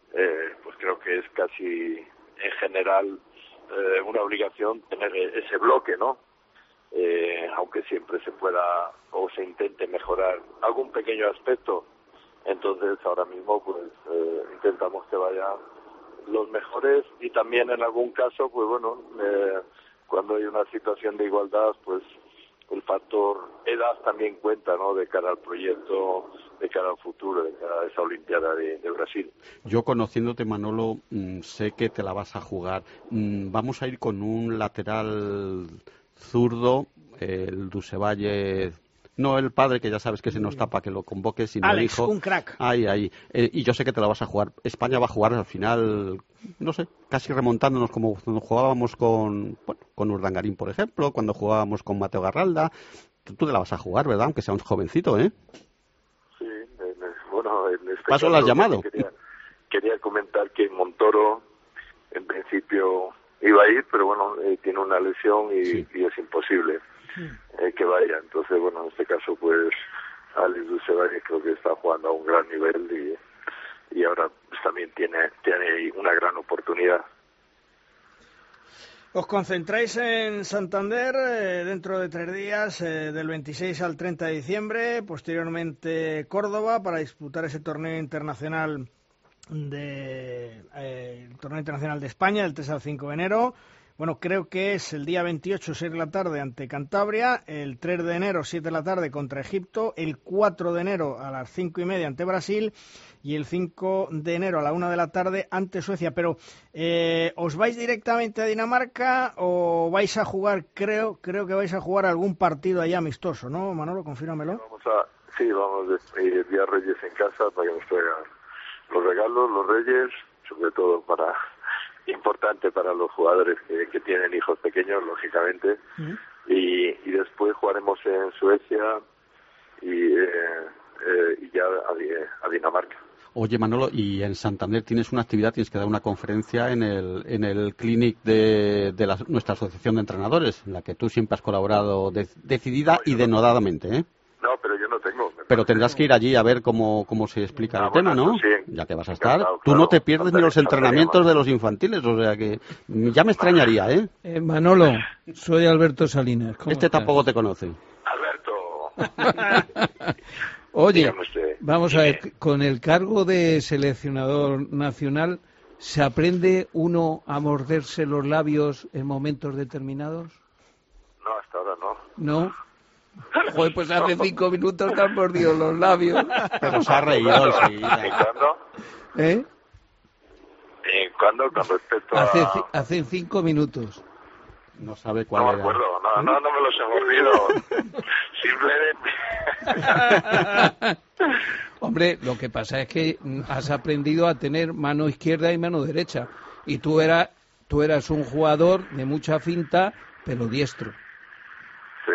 eh, pues creo que es casi en general eh, una obligación tener ese bloque, ¿no? Eh, aunque siempre se pueda o se intente mejorar algún pequeño aspecto. Entonces ahora mismo pues eh, intentamos que vayan los mejores y también en algún caso pues bueno, eh, cuando hay una situación de igualdad pues el factor edad también cuenta, ¿no? De cara al proyecto, de cara al futuro, de cara a esa Olimpiada de, de Brasil. Yo, conociéndote, Manolo, mmm, sé que te la vas a jugar. Mm, vamos a ir con un lateral zurdo, el Dusevalle, no el padre, que ya sabes que se nos tapa que lo convoque, sino Alex, el hijo. un crack. Ahí, ahí. Eh, y yo sé que te la vas a jugar. España va a jugar al final, no sé, casi remontándonos como cuando jugábamos con, bueno, con Urdangarín, por ejemplo, cuando jugábamos con Mateo Garralda. Tú, tú te la vas a jugar, ¿verdad? Aunque sea un jovencito, ¿eh? Sí, bueno, en este Paso lo has llamado. Quería, quería comentar que Montoro, en principio, iba a ir, pero bueno, eh, tiene una lesión y, sí. y es imposible eh, que vaya. Entonces, bueno, en este caso, pues, Alex Dusevalle creo que está jugando a un gran nivel y, y ahora pues, también tiene, tiene una gran oportunidad. Os concentráis en Santander eh, dentro de tres días, eh, del veintiséis al treinta de diciembre, posteriormente Córdoba para disputar ese torneo internacional de eh, el torneo internacional de España del tres al cinco de enero. Bueno, creo que es el día veintiocho, seis de la tarde ante Cantabria, el tres de enero, siete de la tarde contra Egipto, el cuatro de enero a las cinco y media ante Brasil y el cinco de enero a la una de la tarde ante Suecia. Pero, eh, ¿os vais directamente a Dinamarca o vais a jugar, creo creo que vais a jugar algún partido allá amistoso, ¿no, Manolo? Confírmamelo. Vamos a, sí, vamos a ir a Reyes en casa para que nos traigan los regalos, los Reyes, sobre todo para... importante para los jugadores que, que tienen hijos pequeños, lógicamente, uh-huh. y, y después jugaremos en Suecia y, eh, eh, y ya a, a Dinamarca. Oye, Manolo, y en Santander tienes una actividad, tienes que dar una conferencia en el en el clinic de, de la, nuestra asociación de entrenadores, en la que tú siempre has colaborado de, decidida no, y denodadamente, ¿eh? No, pero yo no tengo. Pero tendrás que ir allí a ver cómo, cómo se explica ah, el bueno, tema, ¿no? Sí, ya que vas a estar. Claro, Tú claro, no te pierdes ni los entrenamientos más. de los infantiles, o sea que ya me extrañaría, ¿eh? eh Manolo, soy Alberto Salinas. Este estás? Tampoco te conoce. Alberto. Oye, vamos a ver, con el cargo de seleccionador nacional, ¿se aprende uno a morderse los labios en momentos determinados? No, hasta ahora no. ¿No? Joder, pues hace cinco minutos te han mordido los labios. Pero se ha reído enseguida. ¿Y cuándo? ¿Eh? ¿Y cuándo? Con respecto hace, a... Hace cinco minutos. No sabe cuál no era. No me acuerdo, no, no, no me los he mordido. Simplemente... Hombre, lo que pasa es que has aprendido a tener mano izquierda y mano derecha. Y tú, era, tú eras un jugador de mucha finta, pero diestro. Sí.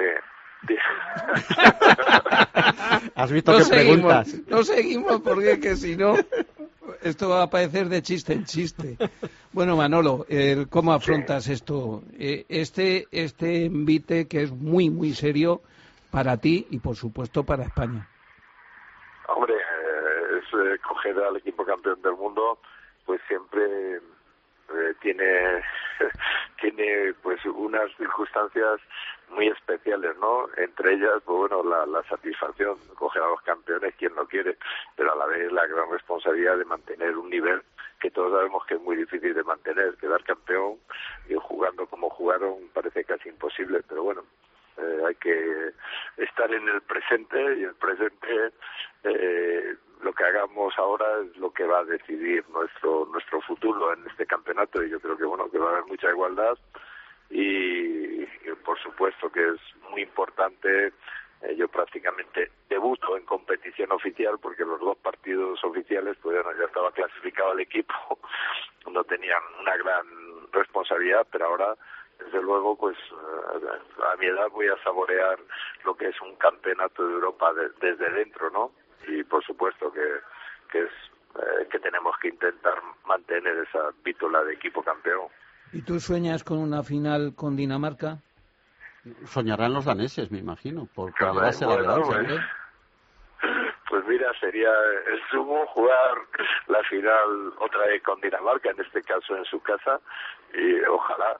¿Has visto no qué seguimos, preguntas? No seguimos porque que si no esto va a parecer de chiste en chiste. Bueno, Manolo, eh, ¿cómo afrontas sí. esto? Eh, este este envite que es muy muy serio para ti y por supuesto para España. Hombre, eh, es eh, coger al equipo campeón del mundo, pues siempre eh, tiene tiene pues unas circunstancias muy especiales, ¿no? Entre ellas, pues bueno, la, la satisfacción, coger a los campeones, quien no quiere, pero a la vez la gran responsabilidad de mantener un nivel que todos sabemos que es muy difícil de mantener. Quedar campeón y jugando como jugaron parece casi imposible, pero bueno, eh, hay que estar en el presente y el presente, eh, lo que hagamos ahora es lo que va a decidir nuestro nuestro futuro en este campeonato, y yo creo que bueno que va a haber mucha igualdad. Y, y por supuesto que es muy importante. Eh, yo prácticamente debuto en competición oficial porque los dos partidos oficiales pues bueno, ya estaba clasificado el equipo, no tenían una gran responsabilidad, pero ahora desde luego pues a mi edad voy a saborear lo que es un campeonato de Europa de, desde dentro, ¿no? Y por supuesto que, que es eh, que tenemos que intentar mantener esa vítola de equipo campeón. ¿Y tú sueñas con una final con Dinamarca? Soñarán los daneses, me imagino, por Claro, llevarse la bueno, revancha, pues, ¿eh? Pues mira, sería el sumo jugar la final otra vez con Dinamarca, en este caso en su casa, y ojalá,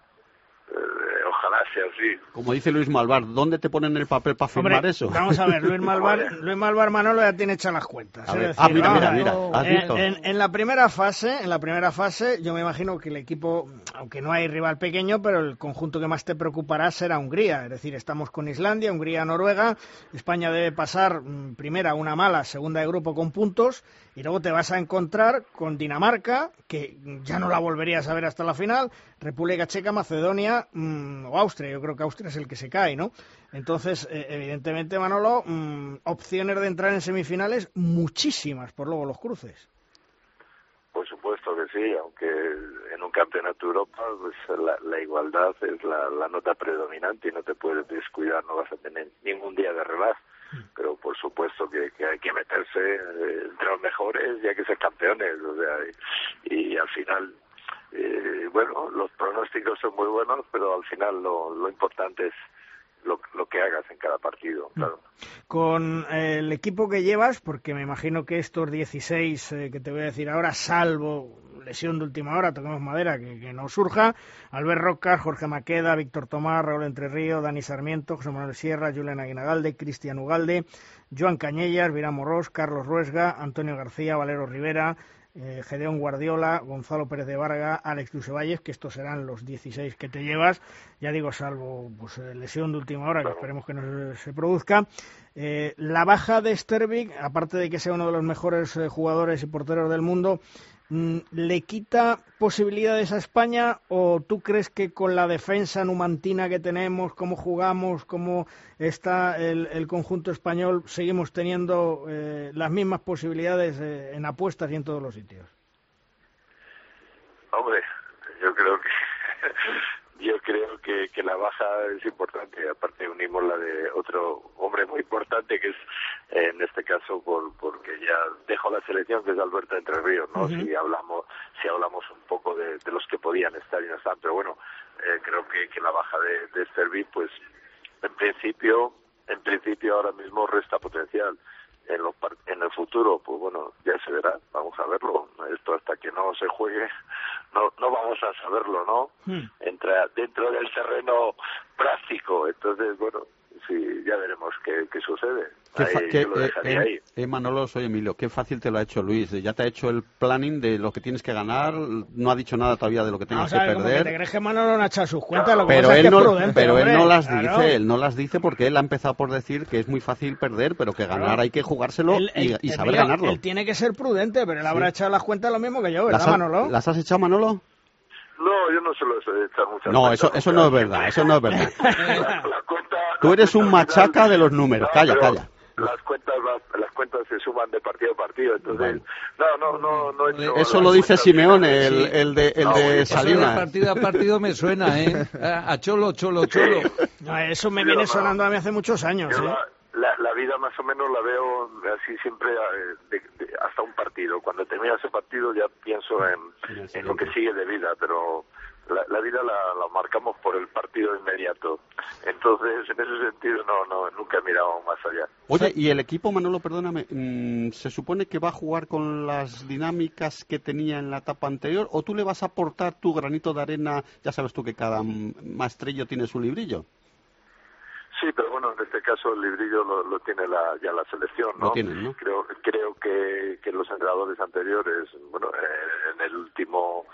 eh, ojalá sea así. Como dice Luis Malvar, ¿dónde te ponen el papel para firmar Hombre, eso? Vamos a ver, Luis Malvar, Luis Malvar Manolo ya tiene hechas las cuentas. A Es ver, decir, ah, mira, vamos mira, a ver, mira, ¿has en, visto? en- en la primera fase, en la primera fase, yo me imagino que el equipo, aunque no hay rival pequeño, pero el conjunto que más te preocupará será Hungría. Es decir, estamos con Islandia, Hungría, Noruega. España debe pasar mm, primera una mala, segunda de grupo con puntos, y luego te vas a encontrar con Dinamarca, que ya no la volverías a ver hasta la final, República Checa, Macedonia mm, o Austria. Yo creo que Austria es el que se cae, ¿no? Entonces, eh, evidentemente, Manolo, mmm, opciones de entrar en semifinales muchísimas por luego los cruces. Por supuesto que sí, aunque en un campeonato de Europa pues la, la igualdad es la, la nota predominante y no te puedes descuidar, no vas a tener ningún día de relax. Pero por supuesto que, que hay que meterse eh, entre los mejores y hay que ser campeones, o sea, y, y al final, eh, bueno, los pronósticos son muy buenos, pero al final lo, lo importante es lo, lo que hagas en cada partido, claro. Con eh, el equipo que llevas, porque me imagino que estos dieciséis eh, que te voy a decir ahora, salvo lesión de última hora, toquemos madera, que, que no surja, Albert Rocas, Jorge Maqueda, Víctor Tomás, Raúl Entrerrío, Dani Sarmiento, José Manuel Sierra, Julen Aguinagalde, Cristian Ugalde, Joan Cañellas, Virán Morós, Carlos Ruesga, Antonio García, Valero Rivera, eh, Gedeón Guardiola, Gonzalo Pérez de Varga, Alex Dusevalles, que estos serán los dieciséis que te llevas, ya digo, salvo pues eh, lesión de última hora, que esperemos que no se produzca. Eh, la baja de Stervik, aparte de que sea uno de los mejores eh, jugadores y porteros del mundo, ¿le quita posibilidades a España o tú crees que con la defensa numantina que tenemos, cómo jugamos, cómo está el, el conjunto español, seguimos teniendo eh, las mismas posibilidades eh, en apuestas y en todos los sitios? Hombre, yo creo que yo creo que, que la baja es importante, aparte unimos la de otro hombre muy importante que es eh, en este caso por porque ya dejó la selección, que es Alberto Entrerríos, ¿no? Uh-huh. Si hablamos si hablamos un poco de, de los que podían estar y no están, pero bueno, eh, creo que, que la baja de, de Stervik, pues en principio en principio ahora mismo resta potencial. En, los en el futuro, pues bueno, ya se verá, vamos a verlo. Esto hasta que no se juegue, no no vamos a saberlo, ¿no? Hmm. Entra dentro del terreno práctico, entonces, bueno, sí, ya veremos qué, qué sucede. Qué ahí, qué, yo lo dejaría eh, ahí. Eh, Manolo, soy Emilio, qué fácil te lo ha hecho Luis. Ya te ha hecho el planning de lo que tienes que ganar, no ha dicho nada todavía de lo que tengas Vamos a ver, que perder. Como que te crees que Manolo no ha echado sus cuentas, lo que pero pasa él es que no, es prudente, pero hombre, él no las claro. dice, él no las dice porque él ha empezado por decir que es muy fácil perder, pero que ganar claro. hay que jugárselo él, y, él, y saber Emilio, ganarlo. Él tiene que ser prudente, pero él habrá sí. echado las cuentas lo mismo que yo, ¿verdad, ¿Las, ha, Manolo? ¿Las has echado, Manolo? No, yo no suelo echar muchas No, cuentas, eso, eso no es verdad, eso no es verdad. la, la cuenta, Tú eres un machaca de los números, no, calla, calla. Las cuentas las, las cuentas se suman de partido a partido, entonces bueno. no, no, no, no he hecho eso lo dice Simeone, el, sí. el de, el no, de Eso Salinas. de partido a partido me suena, ¿eh? A cholo, cholo, cholo. No, eso me viene sonando a mí hace muchos años, yo ¿eh? La, la, la vida más o menos la veo así siempre eh, de, de, hasta un partido. Cuando termina ese partido ya pienso en, en lo que sigue de vida, pero la, la vida la, la marcamos por el partido inmediato. Entonces, en ese sentido, no, no, nunca he mirado más allá. Oye, y el equipo, Manolo, perdóname, mmm, ¿se supone que va a jugar con las dinámicas que tenía en la etapa anterior o tú le vas a aportar tu granito de arena? Ya sabes tú que cada maestrillo tiene su librillo. Sí, pero bueno, en este caso el librillo lo, lo tiene la, ya la selección, ¿no? Lo tienen, ¿no? Creo, creo que, que los entrenadores anteriores, bueno, eh, en el último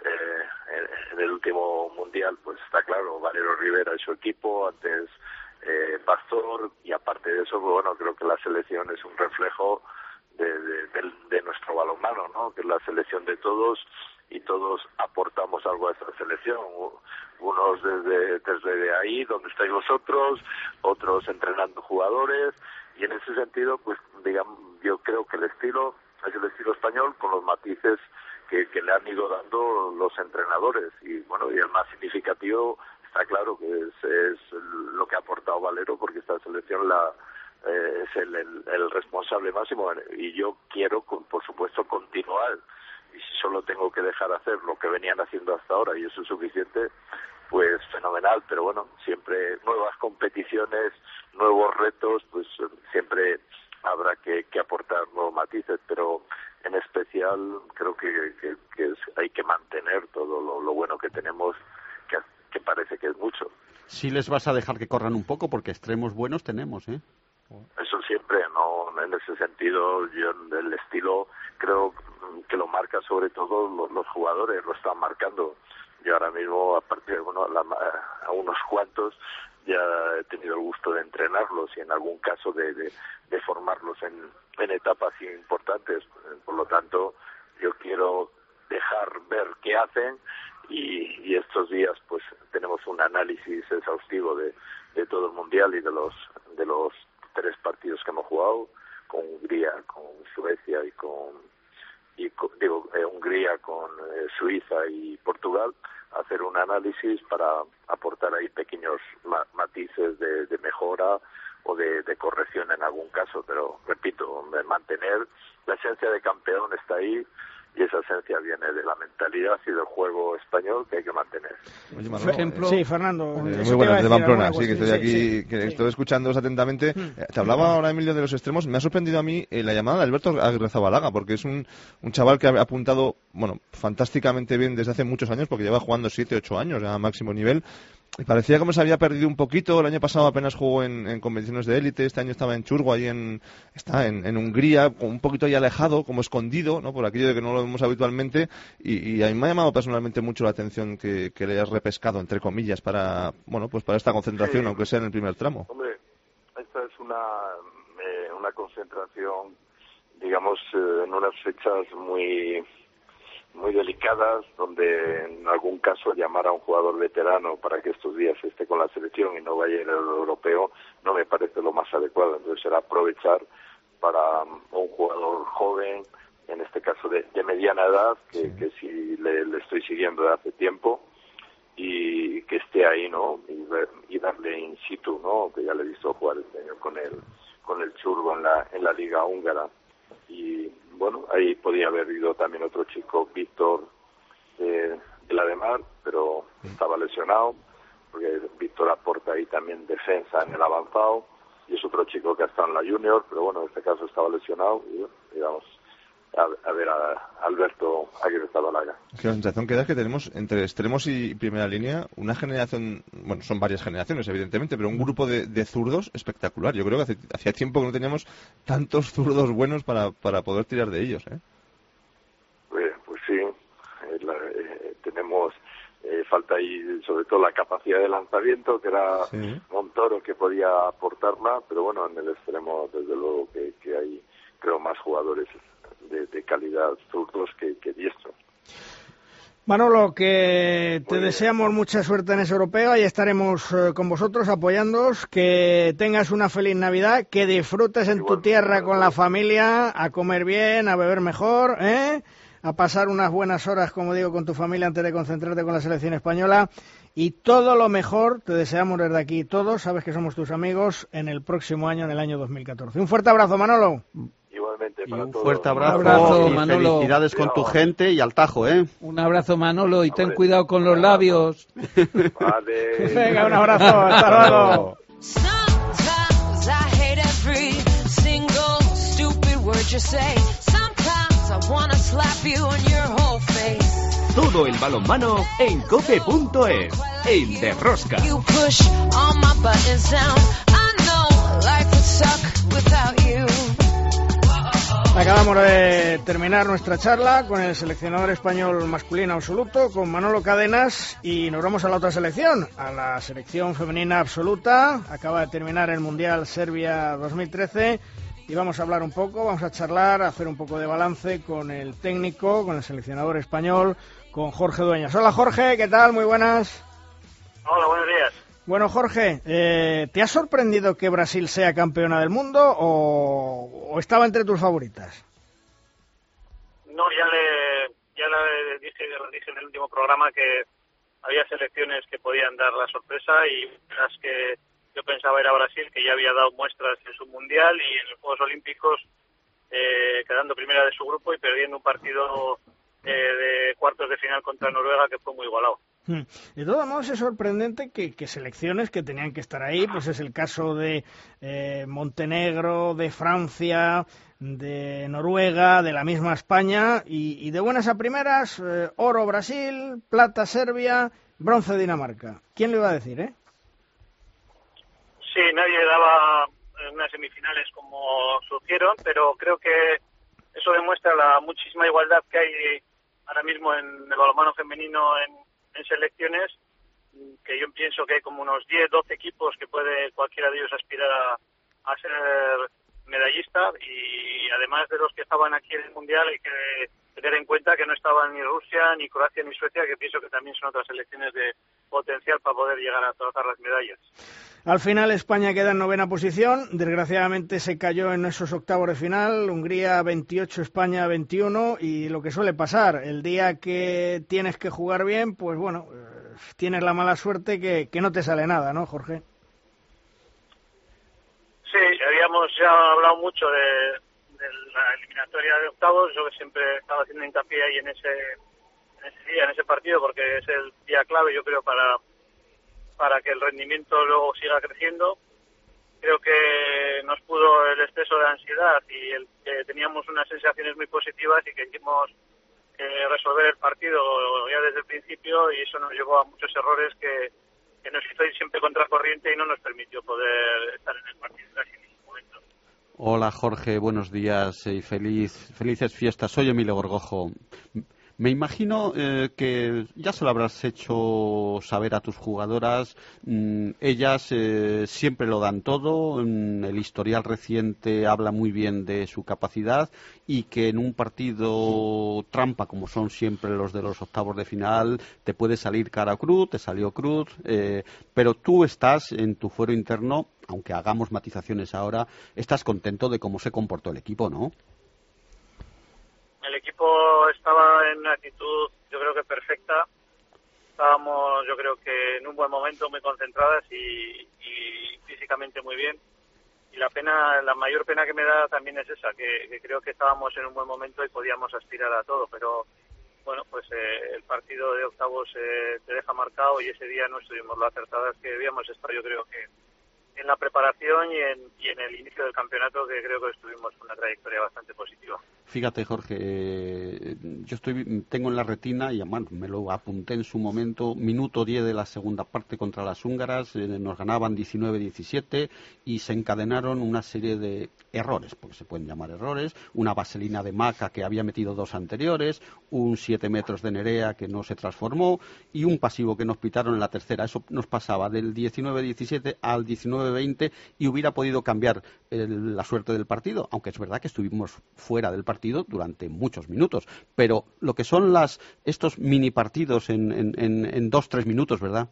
eh, en el último mundial, pues está claro, Valero Rivera y su equipo, antes eh, Pastor, y aparte de eso, pues, bueno, creo que la selección es un reflejo de, de, de, de nuestro balonmano, ¿no? Que es la selección de todos y todos aportamos algo a esta selección, unos desde desde ahí donde estáis vosotros, otros entrenando jugadores, y en ese sentido, pues digamos, yo creo que el estilo es el estilo español con los matices que, que le han ido dando los entrenadores, y bueno, y el más significativo está claro que es, es lo que ha aportado Valero, porque esta selección la eh, es el, el, el responsable máximo, y yo quiero, por supuesto, continuar. Y si solo tengo que dejar hacer lo que venían haciendo hasta ahora y eso es suficiente, pues fenomenal. Pero bueno, siempre nuevas competiciones, nuevos retos, pues siempre habrá que, que aportar sí les vas a dejar que corran un poco, porque extremos buenos tenemos, ¿eh? Eso siempre, no, en ese sentido, yo el estilo creo que lo marca sobre todo los, los jugadores, lo están marcando. Yo ahora mismo, aparte, bueno, la, a unos cuantos ya he tenido el gusto de entrenarlos y en algún caso de, de, de formarlos en, en etapas importantes. Por lo tanto, yo quiero dejar ver qué hacen y, y estos días pues tenemos un análisis exhaustivo de, de todo el mundial y de los de los tres partidos que hemos jugado con Hungría, con Suecia y con y con, digo eh, Hungría con eh, Suiza y Portugal, hacer un análisis para aportar ahí pequeños ma- matices de, de mejora o de, de corrección en algún caso, pero repito, mantener la esencia de campeón está ahí. Y esa esencia viene de la mentalidad y del juego español que hay que mantener. Oye, Por ejemplo, sí, Fernando. Eh, muy buenas, de Pamplona, sí, que estoy sí, aquí, sí, que sí. estoy escuchándoos atentamente. Mm. Eh, Te hablaba ahora, Emilio, de los extremos. Me ha sorprendido a mí eh, la llamada de Alberto Aguirrezabalaga, porque es un, un chaval que ha apuntado, bueno, fantásticamente bien desde hace muchos años, porque lleva jugando siete, ocho años a máximo nivel. Y parecía como se había perdido un poquito. El año pasado apenas jugó en, en convenciones de élite. Este año estaba en Churgo, ahí en, está en, en Hungría, un poquito ahí alejado, como escondido, ¿no? Por aquello de que no lo vemos habitualmente. Y, y a mí me ha llamado personalmente mucho la atención que, que le hayas repescado, entre comillas, para, bueno, pues para esta concentración, Sí. aunque sea en el primer tramo. Hombre, esta es una eh, una concentración, digamos, eh, en unas fechas muy muy delicadas, donde en algún caso llamar a un jugador veterano para que estos días esté con la selección y no vaya a ir al europeo no me parece lo más adecuado. Entonces será aprovechar para um, un jugador joven, en este caso de, de mediana edad, que sí, que sí le, le estoy siguiendo de hace tiempo, y que esté ahí, ¿no? Y, ver, y darle in situ, ¿no? Que ya le he visto jugar este año con el con el Churgo en la en la liga húngara. Y bueno, ahí podía haber ido también otro chico, Víctor, eh, de la de Mar, pero estaba lesionado, porque Víctor aporta ahí también defensa en el avanzado, y es otro chico que ha estado en la junior, pero bueno, en este caso estaba lesionado, y bueno, digamos, a, a ver a Alberto Aguirrezabalaga. Que la sensación que da es que tenemos entre extremos y primera línea una generación, bueno, son varias generaciones evidentemente, pero un grupo de, de zurdos espectacular. Yo creo que hace, hacía tiempo que no teníamos tantos zurdos buenos para, para poder tirar de ellos, ¿eh? Pues, pues sí, eh, la, eh, tenemos eh, falta ahí sobre todo la capacidad de lanzamiento, que era sí. Montoro que podía aportarla, pero bueno, en el extremo desde luego que, que hay, creo, más jugadores de, de calidad zurdos que, que diestros. Manolo, que te deseamos mucha suerte en ese europeo, ahí estaremos eh, con vosotros apoyándoos, que tengas una feliz Navidad, que disfrutes en Igual, tu tierra con la familia, a comer bien, a beber mejor, ¿eh? A pasar unas buenas horas, como digo, con tu familia antes de concentrarte con la selección española, y todo lo mejor, te deseamos desde aquí todos, sabes que somos tus amigos, en el próximo año, en el año dos mil catorce. Un fuerte abrazo, Manolo. Igualmente para y un todos. fuerte abrazo, un abrazo y Manolo. Felicidades con tu gente y al tajo, ¿eh? Un abrazo, Manolo, y ten cuidado con los labios. Vale. Venga, un abrazo, hasta luego. Sometimes I hate every single stupid word you say. Sometimes I wanna slap you on your whole face. Todo el balonmano en cope punto es, el de Rosca. You push all my buttons down. I know life would suck without you. Acabamos de terminar nuestra charla con el seleccionador español masculino absoluto, con Manolo Cadenas, y nos vamos a la otra selección, a la selección femenina absoluta. Acaba de terminar el Mundial Serbia dos mil trece y vamos a hablar un poco, vamos a charlar, a hacer un poco de balance con el técnico, con el seleccionador español, con Jorge Dueñas. Hola Jorge, ¿qué tal? Muy buenas. Hola, buenos días. Bueno, Jorge, eh, ¿te ha sorprendido que Brasil sea campeona del mundo o, o estaba entre tus favoritas? No, ya le ya le dije, le dije en el último programa que había selecciones que podían dar la sorpresa, y las que yo pensaba era Brasil, que ya había dado muestras en su Mundial y en los Juegos Olímpicos, eh, quedando primera de su grupo y perdiendo un partido eh, de cuartos de final contra Noruega que fue muy igualado. De todos modos es sorprendente que, que selecciones que tenían que estar ahí, pues es el caso de eh, Montenegro, de Francia, de Noruega, de la misma España, y, y de buenas a primeras, eh, oro Brasil, plata Serbia, bronce Dinamarca. ¿Quién lo iba a decir, eh? Sí, nadie daba unas semifinales como surgieron, pero creo que eso demuestra la muchísima igualdad que hay ahora mismo en el balonmano femenino en, en selecciones, que yo pienso que hay como unos diez, doce equipos que puede cualquiera de ellos aspirar a, a ser medallista, y además de los que estaban aquí en el Mundial hay que tener en cuenta que no estaban ni Rusia, ni Croacia, ni Suecia, que pienso que también son otras selecciones de potencial para poder llegar a todas las medallas. Al final España queda en novena posición, desgraciadamente se cayó en esos octavos de final, Hungría veintiocho, España veintiuno, y lo que suele pasar, el día que tienes que jugar bien, pues bueno, tienes la mala suerte que, que no te sale nada, ¿no, Jorge? Sí, habíamos ya hablado mucho de, de la eliminatoria de octavos. Yo siempre estaba haciendo hincapié ahí en ese, en ese día, en ese partido, porque es el día clave, yo creo, para, para que el rendimiento luego siga creciendo. Creo que nos pudo el exceso de ansiedad y el que teníamos unas sensaciones muy positivas y que quisimos eh, resolver el partido ya desde el principio, y eso nos llevó a muchos errores que que nos hizo ir siempre contracorriente y no nos permitió poder estar en el partido casi en ningún momento. Hola Jorge, buenos días y feliz, felices fiestas. Soy Emilio Gorgojo. Me imagino eh, que ya se lo habrás hecho saber a tus jugadoras. Mm, ellas eh, siempre lo dan todo. Mm, el historial reciente habla muy bien de su capacidad, y que en un partido trampa, como son siempre los de los octavos de final, te puede salir cara o cruz, te salió cruz, eh, pero tú estás en tu fuero interno, aunque hagamos matizaciones ahora, estás contento de cómo se comportó el equipo, ¿no? El equipo estaba en una actitud, yo creo que perfecta. Estábamos, yo creo que en un buen momento, muy concentradas y, y físicamente muy bien. Y la pena, la mayor pena que me da también es esa, que, que creo que estábamos en un buen momento y podíamos aspirar a todo. Pero bueno, pues eh, el partido de octavos eh, te deja marcado, y ese día no estuvimos lo acertadas que debíamos estar, yo creo que en la preparación y en, y en el inicio del campeonato, que creo que estuvimos con una trayectoria bastante positiva. Fíjate, Jorge, eh, yo estoy tengo en la retina, y además me lo apunté en su momento, minuto diez de la segunda parte contra las húngaras, eh, nos ganaban diecinueve diecisiete y se encadenaron una serie de errores, porque se pueden llamar errores, una vaselina de Maca que había metido dos anteriores, un siete metros de Nerea que no se transformó y un pasivo que nos pitaron en la tercera. Eso nos pasaba del diecinueve diecisiete al diecinueve veinte y hubiera podido cambiar el, la suerte del partido, aunque es verdad que estuvimos fuera del partido durante muchos minutos, pero lo que son las estos mini partidos en, en, en, en dos, tres minutos, ¿verdad?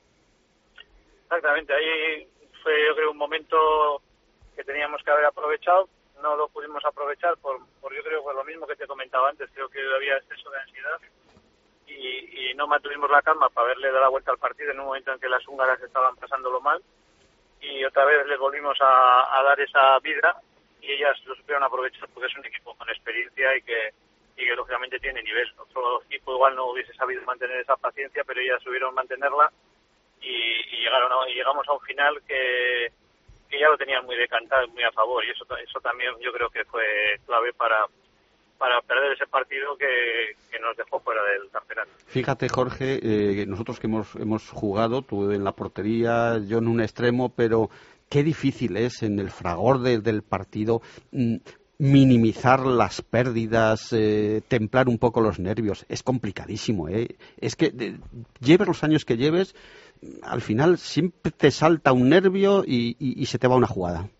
Exactamente, ahí fue, yo creo, un momento que teníamos que haber aprovechado. No lo pudimos aprovechar por, por yo creo, por lo mismo que te comentaba antes. Creo que había exceso de ansiedad y, y no mantuvimos la calma para haberle dado la vuelta al partido en un momento en que las húngaras estaban pasándolo mal, y otra vez les volvimos a, a dar esa vidra, y ellas lo supieron aprovechar, porque es un equipo con experiencia y que, y que lógicamente tiene nivel. Otro equipo igual no hubiese sabido mantener esa paciencia, pero ellas supieron mantenerla, y, y llegaron a, y llegamos a un final que, que ya lo tenían muy decantado, muy a favor, y eso eso también yo creo que fue clave para para perder ese partido que, que nos dejó fuera del campeonato. Fíjate, Jorge, eh, nosotros que hemos hemos jugado, tú en la portería, yo en un extremo, pero qué difícil es en el fragor de, del partido mmm, minimizar las pérdidas, eh, templar un poco los nervios. Es complicadísimo, ¿eh? Es que de, lleves los años que lleves, al final siempre te salta un nervio y, y, y se te va una jugada.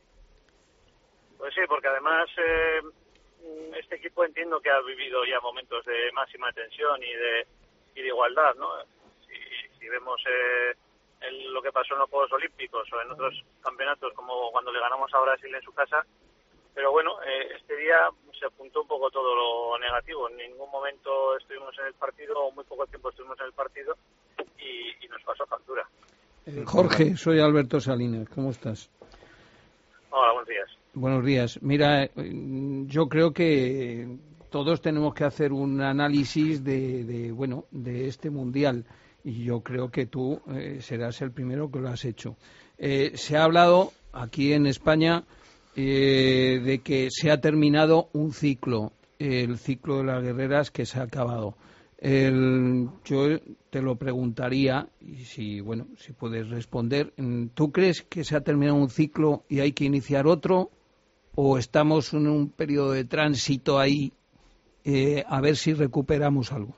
Pues sí, porque además eh, este equipo entiendo que ha vivido ya momentos de máxima tensión y de, y de igualdad, ¿no? Si, si vemos eh, el, lo que pasó en los Juegos Olímpicos o en otros campeonatos, como cuando le ganamos a Brasil en su casa. Pero bueno, eh, este día se apuntó un poco todo lo negativo. En ningún momento estuvimos en el partido, o muy poco tiempo estuvimos en el partido, y, y nos pasó factura. Eh, Jorge, soy Alberto Salinas, ¿cómo estás? Hola, buenos días. Buenos días. Mira, yo creo que todos tenemos que hacer un análisis de, de bueno, de este mundial, y yo creo que tú eh, serás el primero que lo has hecho. Eh, se ha hablado aquí en España eh, de que se ha terminado un ciclo, el ciclo de las guerreras, que se ha acabado. El, yo te lo preguntaría, y si, bueno, si puedes responder, ¿tú crees que se ha terminado un ciclo y hay que iniciar otro? ¿O estamos en un periodo de tránsito ahí, eh, a ver si recuperamos algo?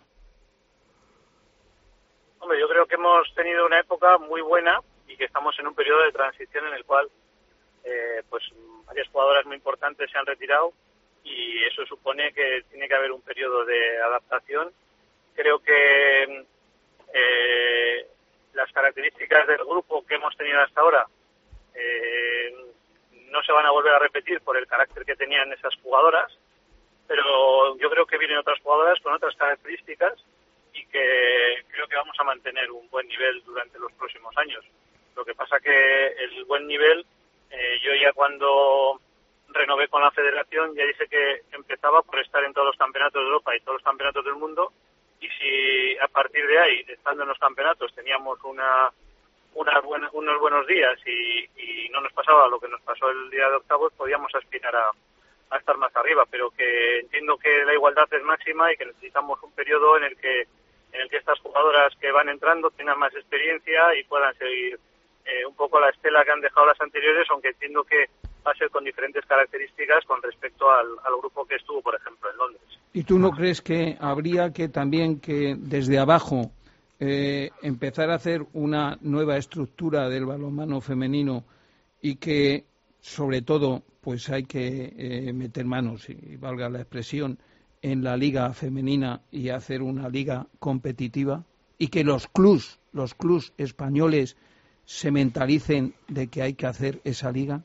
Hombre, yo creo que hemos tenido una época muy buena y que estamos en un periodo de transición en el cual eh, pues varias jugadoras muy importantes se han retirado y eso supone que tiene que haber un periodo de adaptación. Creo que eh, las características del grupo que hemos tenido hasta ahora eh, no se van a volver a repetir por el carácter que tenían esas jugadoras, pero yo creo que vienen otras jugadoras con otras características y que creo que vamos a mantener un buen nivel durante los próximos años. Lo que pasa que el buen nivel, eh, yo ya cuando renové con la federación ya dije que empezaba por estar en todos los campeonatos de Europa y todos los campeonatos del mundo, y si a partir de ahí, estando en los campeonatos, teníamos una, una buena, unos buenos días y, y no nos pasaba lo que nos pasó el día de octavos, podíamos aspirar a, a estar más arriba, pero que entiendo que la igualdad es máxima y que necesitamos un periodo en el que en el que estas jugadoras que van entrando tengan más experiencia y puedan seguir eh, un poco la estela que han dejado las anteriores, aunque entiendo que va a ser con diferentes características con respecto al, al grupo que estuvo, por ejemplo, en Londres. ¿Y tú no crees que habría que también que desde abajo eh, empezar a hacer una nueva estructura del balonmano femenino y que, sobre todo, pues hay que eh, meter manos, y valga la expresión, en la liga femenina y hacer una liga competitiva, y que los clubs, los clubs españoles se mentalicen de que hay que hacer esa liga?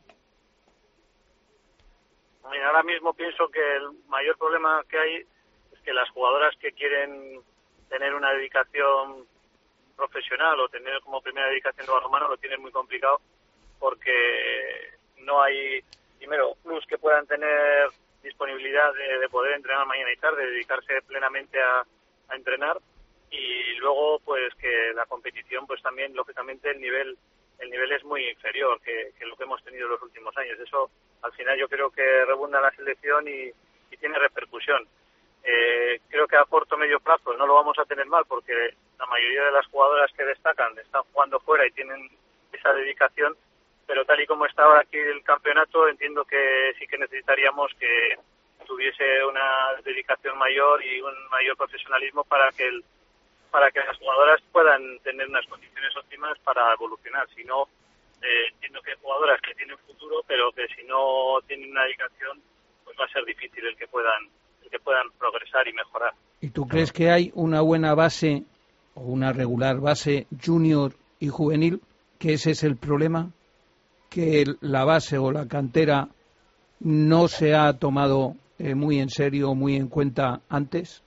Mira, ahora mismo pienso que el mayor problema que hay es que las jugadoras que quieren tener una dedicación profesional o tener como primera dedicación de balonmano lo tienen muy complicado, porque no hay, primero, clubs que puedan tener disponibilidad de, de poder entrenar mañana y tarde, dedicarse plenamente a, a entrenar, y luego pues que la competición pues también lógicamente el nivel el nivel es muy inferior que, que lo que hemos tenido en los últimos años. Eso al final yo creo que rebunda en la selección y, y tiene repercusión. Eh, creo que a corto o medio plazo no lo vamos a tener mal, porque la mayoría de las jugadoras que destacan están jugando fuera y tienen esa dedicación, pero tal y como está ahora aquí el campeonato, entiendo que sí que necesitaríamos que tuviese una dedicación mayor y un mayor profesionalismo para que el, para que las jugadoras puedan tener unas condiciones óptimas para evolucionar. Si no, eh, entiendo que hay jugadoras que tienen futuro, pero que si no tienen una dedicación, pues va a ser difícil el que puedan el que puedan progresar y mejorar. ¿Y tú crees que hay una buena base o una regular base junior y juvenil? ¿Que ese es el problema? ¿Que la base o la cantera no se ha tomado eh, muy en serio, muy en cuenta antes?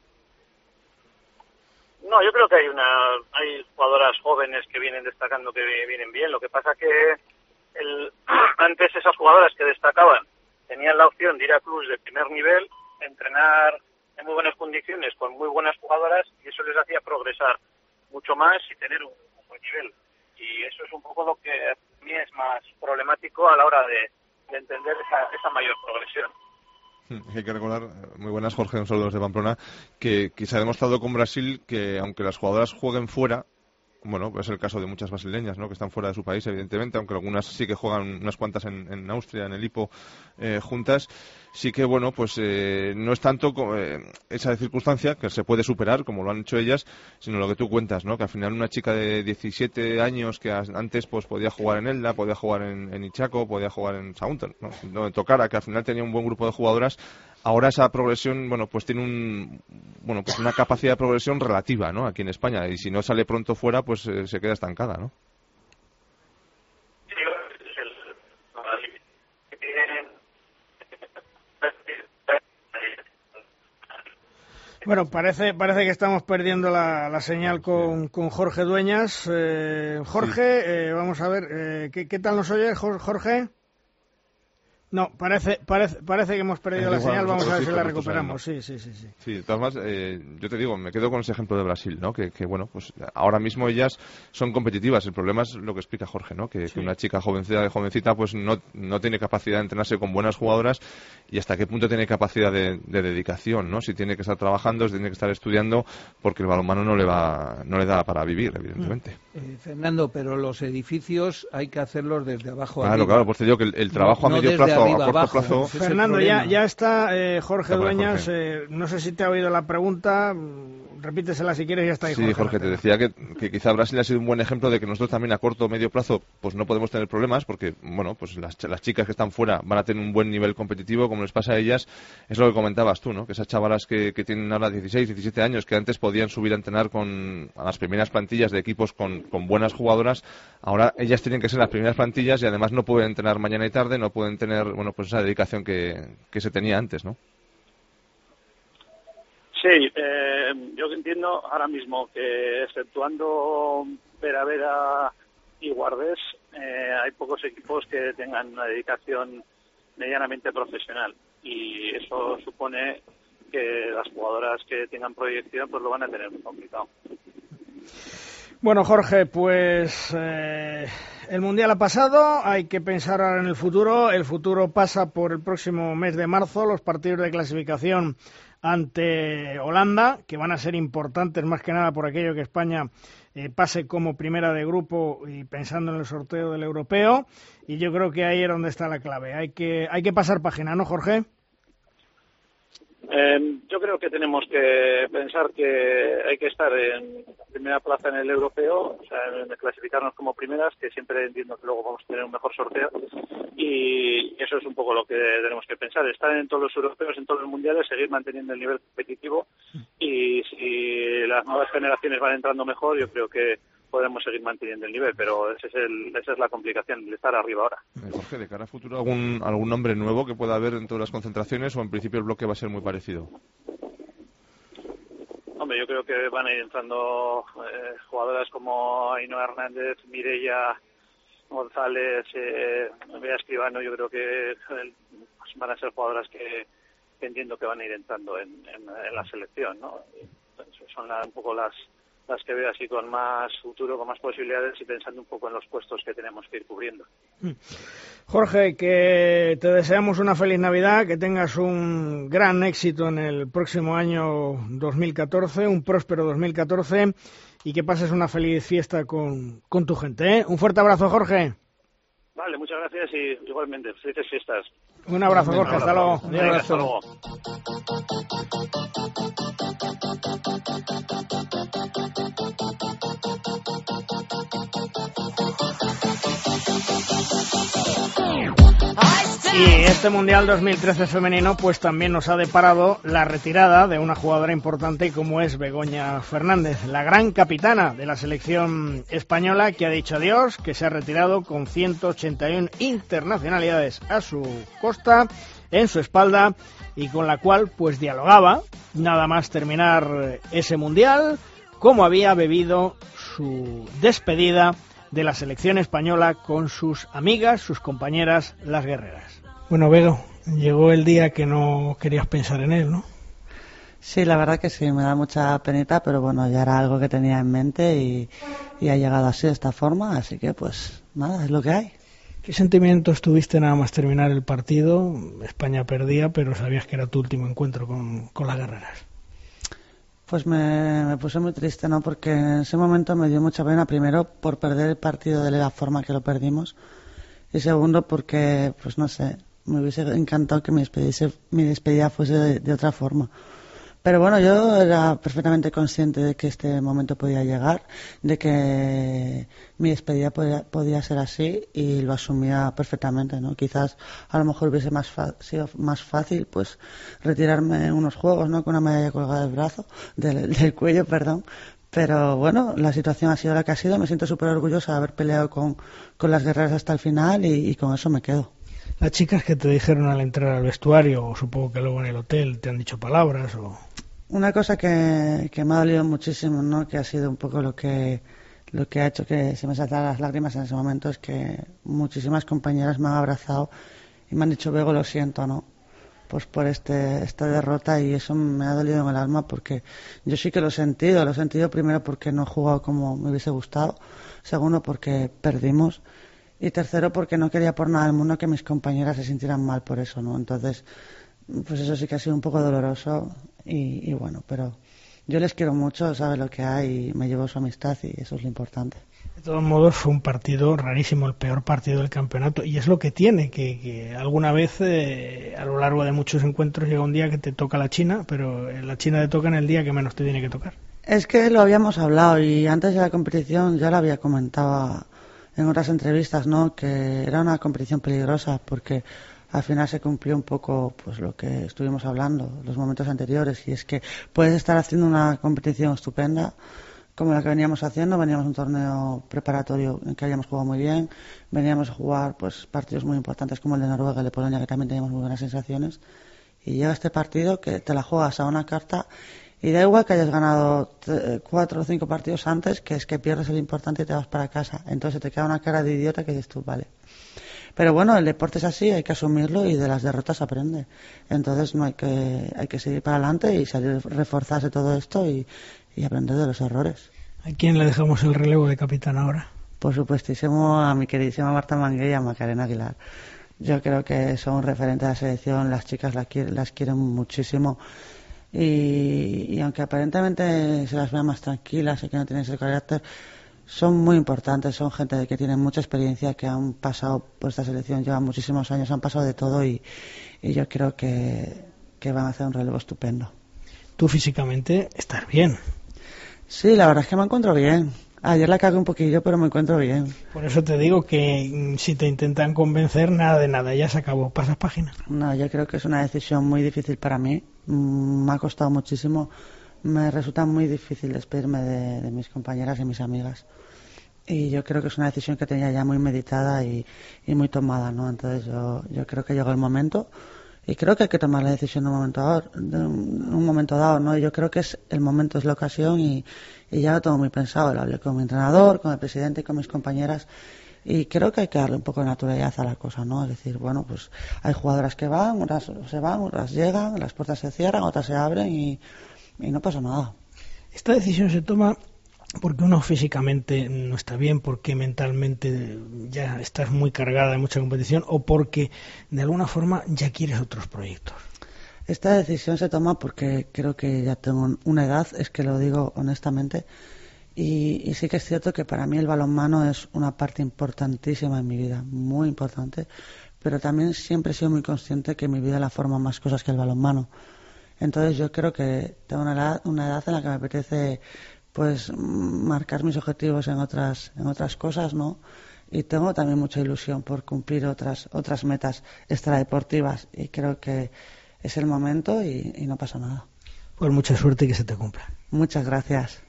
No, yo creo que hay una hay jugadoras jóvenes que vienen destacando, que vienen bien. Lo que pasa que el, antes esas jugadoras que destacaban tenían la opción de ir a clubes de primer nivel, entrenar en muy buenas condiciones con muy buenas jugadoras, y eso les hacía progresar mucho más y tener un, un buen nivel. Y eso es un poco lo que a mí es más problemático a la hora de, de entender esa, esa mayor progresión. Hay que recordar, muy buenas, Jorge, un saludo desde Pamplona, que, que se ha demostrado con Brasil que aunque las jugadoras jueguen fuera, bueno, pues es el caso de muchas brasileñas, ¿no?, que están fuera de su país, evidentemente, aunque algunas sí que juegan unas cuantas en, en Austria, en el Hipo, eh, juntas, sí que, bueno, pues eh, no es tanto eh, esa circunstancia que se puede superar, como lo han hecho ellas, sino lo que tú cuentas, ¿no?, que al final una chica de diecisiete años que antes pues podía jugar en Elda, podía jugar en, en Ichaco, podía jugar en Southampton, ¿no?, donde tocara, que al final tenía un buen grupo de jugadoras. Ahora esa progresión, bueno, pues tiene un, bueno, pues una capacidad de progresión relativa, ¿no?, aquí en España, y si no sale pronto fuera, pues eh, se queda estancada, ¿no? Bueno, parece parece que estamos perdiendo la, la señal con, con Jorge Dueñas. Eh, Jorge, eh, vamos a ver, eh, ¿qué, ¿qué tal nos oye, Jorge? No, parece, parece, parece que hemos perdido Es la igual, señal, vamos a ver nosotros si sí, la pero nosotros recuperamos. ahí Sí, sí, sí, sí. Sí, de todas maneras, eh, yo te digo, me quedo con ese ejemplo de Brasil, ¿no? Que, que, bueno, pues ahora mismo ellas son competitivas. El problema es lo que explica Jorge, ¿no? Que, Sí. que una chica jovencita, jovencita pues no, no tiene capacidad de entrenarse con buenas jugadoras y hasta qué punto tiene capacidad de, de dedicación, ¿no? Si tiene que estar trabajando, si tiene que estar estudiando, porque el balonmano no le va, no le da para vivir, evidentemente. Eh, Fernando, pero los edificios hay que hacerlos desde abajo Claro, arriba. claro, pues te digo que el, el trabajo No- a medio no desde plazo, arriba a corto abajo. plazo... Ese es el Fernando, ya, problema. ya está eh, Jorge Está por ahí, Dueñas. Jorge. eh, no sé si te ha oído la pregunta. mm, Repítesela si quieres y ya está ahí. Sí, Jorge, te decía que, que quizá Brasil ha sido un buen ejemplo de que nosotros también a corto o medio plazo pues no podemos tener problemas porque, bueno, pues las, ch- las chicas que están fuera van a tener un buen nivel competitivo como les pasa a ellas. Es lo que comentabas tú, ¿no? Que esas chavalas que, que tienen ahora dieciséis, diecisiete años, que antes podían subir a entrenar con a las primeras plantillas de equipos con, con buenas jugadoras, ahora ellas tienen que ser las primeras plantillas y además no pueden entrenar mañana y tarde, no pueden tener, bueno, pues esa dedicación que, que se tenía antes, ¿no? Sí, eh, yo entiendo ahora mismo que exceptuando Vera Vera y Guardés, eh, hay pocos equipos que tengan una dedicación medianamente profesional y eso supone que las jugadoras que tengan proyección pues lo van a tener muy complicado. Bueno, Jorge, pues eh, el Mundial ha pasado, hay que pensar ahora en el futuro. El futuro pasa por el próximo mes de marzo, los partidos de clasificación ante Holanda, que van a ser importantes más que nada por aquello que España eh, pase como primera de grupo y pensando en el sorteo del europeo. Y yo creo que ahí es donde está la clave. Hay que, hay que pasar página, ¿no, Jorge? Eh, yo creo que tenemos que pensar que hay que estar en primera plaza en el europeo, o sea, en clasificarnos como primeras, que siempre entiendo que luego vamos a tener un mejor sorteo, y eso es un poco lo que tenemos que pensar, estar en todos los europeos, en todos los mundiales, seguir manteniendo el nivel competitivo, y si las nuevas generaciones van entrando mejor, yo creo que podremos seguir manteniendo el nivel, pero ese es el, esa es la complicación, el estar arriba ahora. Eh, Jorge, de cara a futuro, ¿algún, algún nombre nuevo que pueda haber dentro de las concentraciones o en principio el bloque va a ser muy parecido? Hombre, yo creo que van a ir entrando eh, jugadoras como Ainhoa Hernández, Mireia González, eh, Bea Escribano. Yo creo que eh, pues van a ser jugadoras que, que entiendo que van a ir entrando en, en, en la selección, ¿no? Entonces, son la, un poco las las que veo así con más futuro, con más posibilidades y pensando un poco en los puestos que tenemos que ir cubriendo. Jorge, que te deseamos una feliz Navidad, que tengas un gran éxito en el próximo año dos mil catorce, un próspero dos mil catorce y que pases una feliz fiesta con, con tu gente, ¿eh? Un fuerte abrazo, Jorge. Vale, muchas gracias y igualmente, felices fiestas. Un abrazo, Jorge, hasta luego. Un abrazo. Hasta luego. Y este Mundial dos mil trece femenino pues también nos ha deparado la retirada de una jugadora importante como es Begoña Fernández, la gran capitana de la selección española que ha dicho adiós, que se ha retirado con ciento ochenta y uno internacionalidades a su costa, en su espalda, y con la cual pues dialogaba, nada más terminar ese Mundial, cómo había bebido su despedida de la selección española con sus amigas, sus compañeras, las guerreras. Bueno, Bego, llegó el día que no querías pensar en él, ¿no? Sí, la verdad que sí, me da mucha penita, pero bueno, ya era algo que tenía en mente y, y ha llegado así de esta forma, así que pues nada, es lo que hay. ¿Qué sentimientos tuviste nada más terminar el partido? España perdía, pero sabías que era tu último encuentro con, con las guerreras. Pues me, me puse muy triste, ¿no? Porque en ese momento me dio mucha pena, primero por perder el partido de la forma que lo perdimos, y segundo porque, pues no sé, me hubiese encantado que mi despedida, mi despedida fuese de, de otra forma. Pero bueno, yo era perfectamente consciente de que este momento podía llegar, de que mi despedida podía, podía ser así y lo asumía perfectamente, ¿no? Quizás a lo mejor hubiese más fa- sido más fácil pues retirarme en unos juegos, ¿no? Con una medalla colgada del brazo, del, del cuello, perdón. Pero bueno, la situación ha sido la que ha sido. Me siento súper orgullosa de haber peleado con, con las guerreras hasta el final y, y con eso me quedo. Las chicas que te dijeron al entrar al vestuario, o supongo que luego en el hotel, te han dicho palabras o... Una cosa que, que me ha dolido muchísimo, ¿no? Que ha sido un poco lo que lo que ha hecho que se me saltaran las lágrimas en ese momento, es que muchísimas compañeras me han abrazado y me han dicho, Bego, lo siento, ¿no? Pues por este esta derrota, y eso me ha dolido en el alma porque yo sí que lo he sentido, lo he sentido primero porque no he jugado como me hubiese gustado, segundo porque perdimos y tercero porque no quería por nada del mundo que mis compañeras se sintieran mal por eso, ¿no? Entonces, pues eso sí que ha sido un poco doloroso y, y bueno, pero yo les quiero mucho, sabe lo que hay y me llevo su amistad y eso es lo importante. De todos modos, fue un partido rarísimo, el peor partido del campeonato, y es lo que tiene, que, que alguna vez eh, a lo largo de muchos encuentros llega un día que te toca la China, pero la China te toca en el día que menos te tiene que tocar. Es que lo habíamos hablado y antes de la competición ya lo había comentado en otras entrevistas, ¿no? Que era una competición peligrosa porque al final se cumplió un poco pues lo que estuvimos hablando los momentos anteriores, y es que puedes estar haciendo una competición estupenda como la que veníamos haciendo, veníamos un torneo preparatorio en que habíamos jugado muy bien, veníamos a jugar pues partidos muy importantes como el de Noruega, el de Polonia, que también teníamos muy buenas sensaciones, y llega este partido que te la juegas a una carta y da igual que hayas ganado cuatro o cinco partidos antes, que es que pierdes el importante y te vas para casa, entonces te queda una cara de idiota que dices tú, vale. Pero bueno, el deporte es así, hay que asumirlo y de las derrotas se aprende. Entonces no hay que hay que seguir para adelante y salir, reforzarse todo esto y, y aprender de los errores. ¿A quién le dejamos el relevo de capitán ahora? Por supuestísimo a mi queridísima Marta Mangué y a Macarena Aguilar. Yo creo que son un referente de la selección, las chicas las quieren, las quieren muchísimo. Y, y aunque aparentemente se las vea más tranquilas y que no tienen ese carácter, son muy importantes, son gente que tiene mucha experiencia, que han pasado por esta selección, llevan muchísimos años, han pasado de todo y, y yo creo que, que van a hacer un relevo estupendo. Tú físicamente estás bien. Sí, la verdad es que me encuentro bien. Ayer la cagué un poquillo, pero me encuentro bien. Por eso te digo que si te intentan convencer, nada de nada, ya se acabó, pasas página. No, yo creo que es una decisión muy difícil para mí, me ha costado muchísimo, me resulta muy difícil despedirme de, de mis compañeras y mis amigas. Y yo creo que es una decisión que tenía ya muy meditada y, y muy tomada, ¿no? Entonces yo, yo creo que llegó el momento y creo que hay que tomar la decisión en un momento dado, de un, un momento dado, ¿no? Yo creo que es el momento, es la ocasión y, y ya lo tengo muy pensado. Lo hablé con mi entrenador, con el presidente y con mis compañeras y creo que hay que darle un poco de naturalidad a la cosa, ¿no? Es decir, bueno, pues hay jugadoras que van, otras se van, otras llegan, las puertas se cierran, otras se abren y, y no pasa nada. Esta decisión se toma porque uno físicamente no está bien, porque mentalmente ya estás muy cargada de mucha competición o porque de alguna forma ya quieres otros proyectos. Esta decisión se toma porque creo que ya tengo una edad, es que lo digo honestamente, y, y sí que es cierto que para mí el balonmano es una parte importantísima en mi vida, muy importante, pero también siempre he sido muy consciente que mi vida la forman más cosas que el balonmano. Entonces yo creo que tengo una edad, una edad en la que me apetece pues marcar mis objetivos en otras en otras cosas, ¿no? Y tengo también mucha ilusión por cumplir otras otras metas extradeportivas y creo que es el momento y, y no pasa nada. Pues mucha suerte y que se te cumpla. Muchas gracias.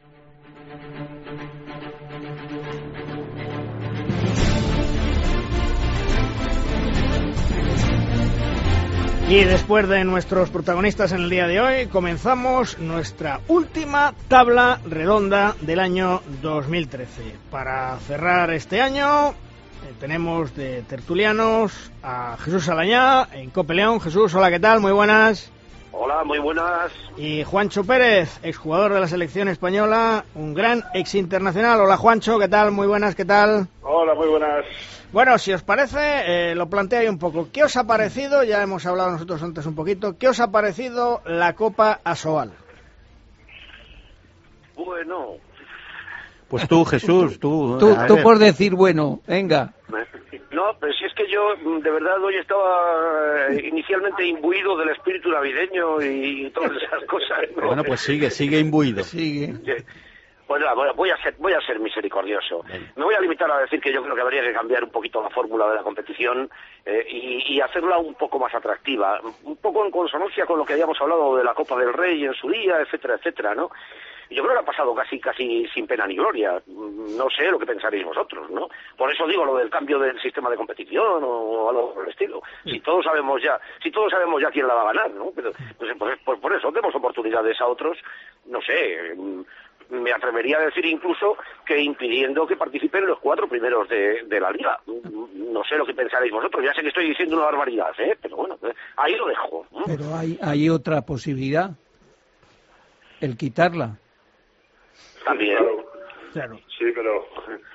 Y después de nuestros protagonistas en el día de hoy, comenzamos nuestra última tabla redonda del año dos mil trece. Para cerrar este año, eh, tenemos de tertulianos a Jesús Alañá en Cope León. Jesús, hola, ¿qué tal? Muy buenas. Hola, muy buenas. Y Juancho Pérez, exjugador de la selección española, un gran ex internacional. Hola, Juancho, ¿qué tal? Muy buenas, ¿qué tal? Hola, muy buenas. Bueno, si os parece, eh, lo planteo ahí un poco. ¿Qué os ha parecido? Ya hemos hablado nosotros antes un poquito. ¿Qué os ha parecido la Copa Asobal? Bueno. Pues tú, Jesús, tú. Tú, tú por decir bueno, venga. No, pero si es que yo, de verdad, hoy estaba inicialmente imbuido del espíritu navideño y todas esas cosas, ¿no? Bueno, pues sigue, sigue imbuido. Sigue. Pues nada, voy a ser, voy a ser misericordioso. Me voy a limitar a decir que yo creo que habría que cambiar un poquito la fórmula de la competición eh, y, y hacerla un poco más atractiva, un poco en consonancia con lo que habíamos hablado de la Copa del Rey en su día, etcétera, etcétera, ¿no? Yo creo que ha pasado casi casi sin pena ni gloria. No sé lo que pensaréis vosotros, ¿no? Por eso digo lo del cambio del sistema de competición o algo por el estilo. Si todos sabemos ya, si todos sabemos ya quién la va a ganar, ¿no? Pero, pues, pues, pues por eso demos oportunidades a otros, no sé, me atrevería a decir incluso que impidiendo que participen los cuatro primeros de, de la liga. No sé lo que pensaréis vosotros, ya sé que estoy diciendo una barbaridad, ¿eh? Pero bueno, ahí lo dejo. Pero hay, hay otra posibilidad, el quitarla. También. Claro. Claro. Sí, pero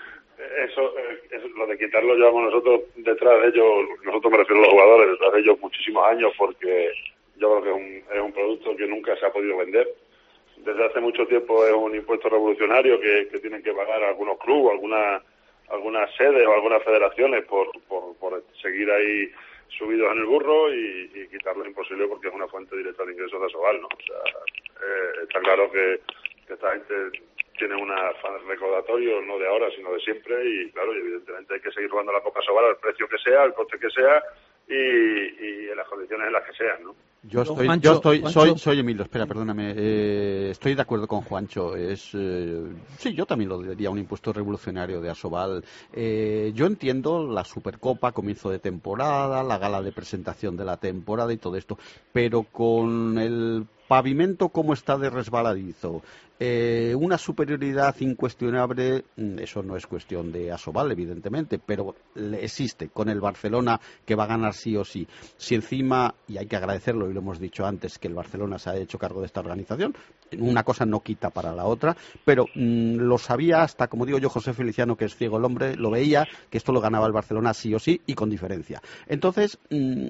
eso, eso, lo de quitarlo llevamos nosotros detrás de ellos, nosotros me refiero a los jugadores, detrás de ellos muchísimos años, porque yo creo que es un, es un producto que nunca se ha podido vender. Desde hace mucho tiempo es un impuesto revolucionario que, que tienen que pagar algunos clubes, algunas algunas sedes o algunas federaciones por, por, por seguir ahí subidos en el burro, y, y quitarlo es imposible porque es una fuente directa de ingresos de Asobal, ¿no? O sea, eh, está claro que, que esta gente tiene un afán recaudatorio no de ahora sino de siempre, y claro, y evidentemente hay que seguir robando la Copa Asobal al precio que sea, al coste que sea y, y en las condiciones en las que sean, ¿no? Yo estoy, Juancho, yo estoy, Juancho. soy, soy Emilio, espera, perdóname, eh, estoy de acuerdo con Juancho, es, eh, sí, yo también lo diría un impuesto revolucionario de Asobal. Eh, yo entiendo la Supercopa, comienzo de temporada, la gala de presentación de la temporada y todo esto, pero con el pavimento como está de resbaladizo, eh, una superioridad incuestionable, eso no es cuestión de Asobal, evidentemente, pero existe con el Barcelona, que va a ganar sí o sí. Si encima, y hay que agradecerlo, y lo hemos dicho antes, que el Barcelona se ha hecho cargo de esta organización, una cosa no quita para la otra, pero mmm, lo sabía hasta, como digo yo, José Feliciano, que es ciego el hombre, lo veía, que esto lo ganaba el Barcelona sí o sí y con diferencia. Entonces, mmm,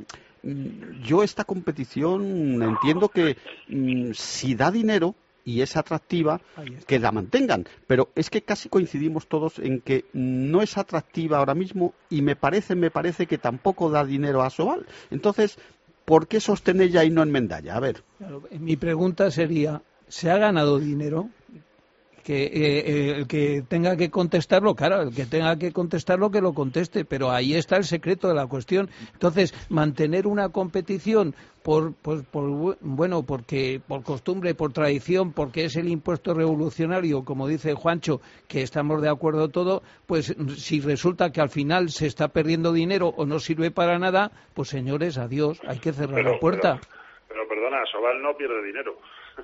yo esta competición entiendo que mmm, si da dinero y es atractiva, que la mantengan, pero es que casi coincidimos todos en que no es atractiva ahora mismo, y me parece, me parece que tampoco da dinero a Asobal. Entonces, ¿por qué sostenerla y no en Mendalla? A ver. Claro, mi pregunta sería, ¿se ha ganado dinero? Que eh, eh, el que tenga que contestarlo, claro, el que tenga que contestarlo que lo conteste, pero ahí está el secreto de la cuestión. Entonces, mantener una competición por, por, por bueno, porque por costumbre, por tradición, porque es el impuesto revolucionario, como dice Juancho, que estamos de acuerdo todo, pues si resulta que al final se está perdiendo dinero o no sirve para nada, pues señores, adiós, hay que cerrar pero, la puerta. Pero, pero perdona, Asobal no pierde dinero.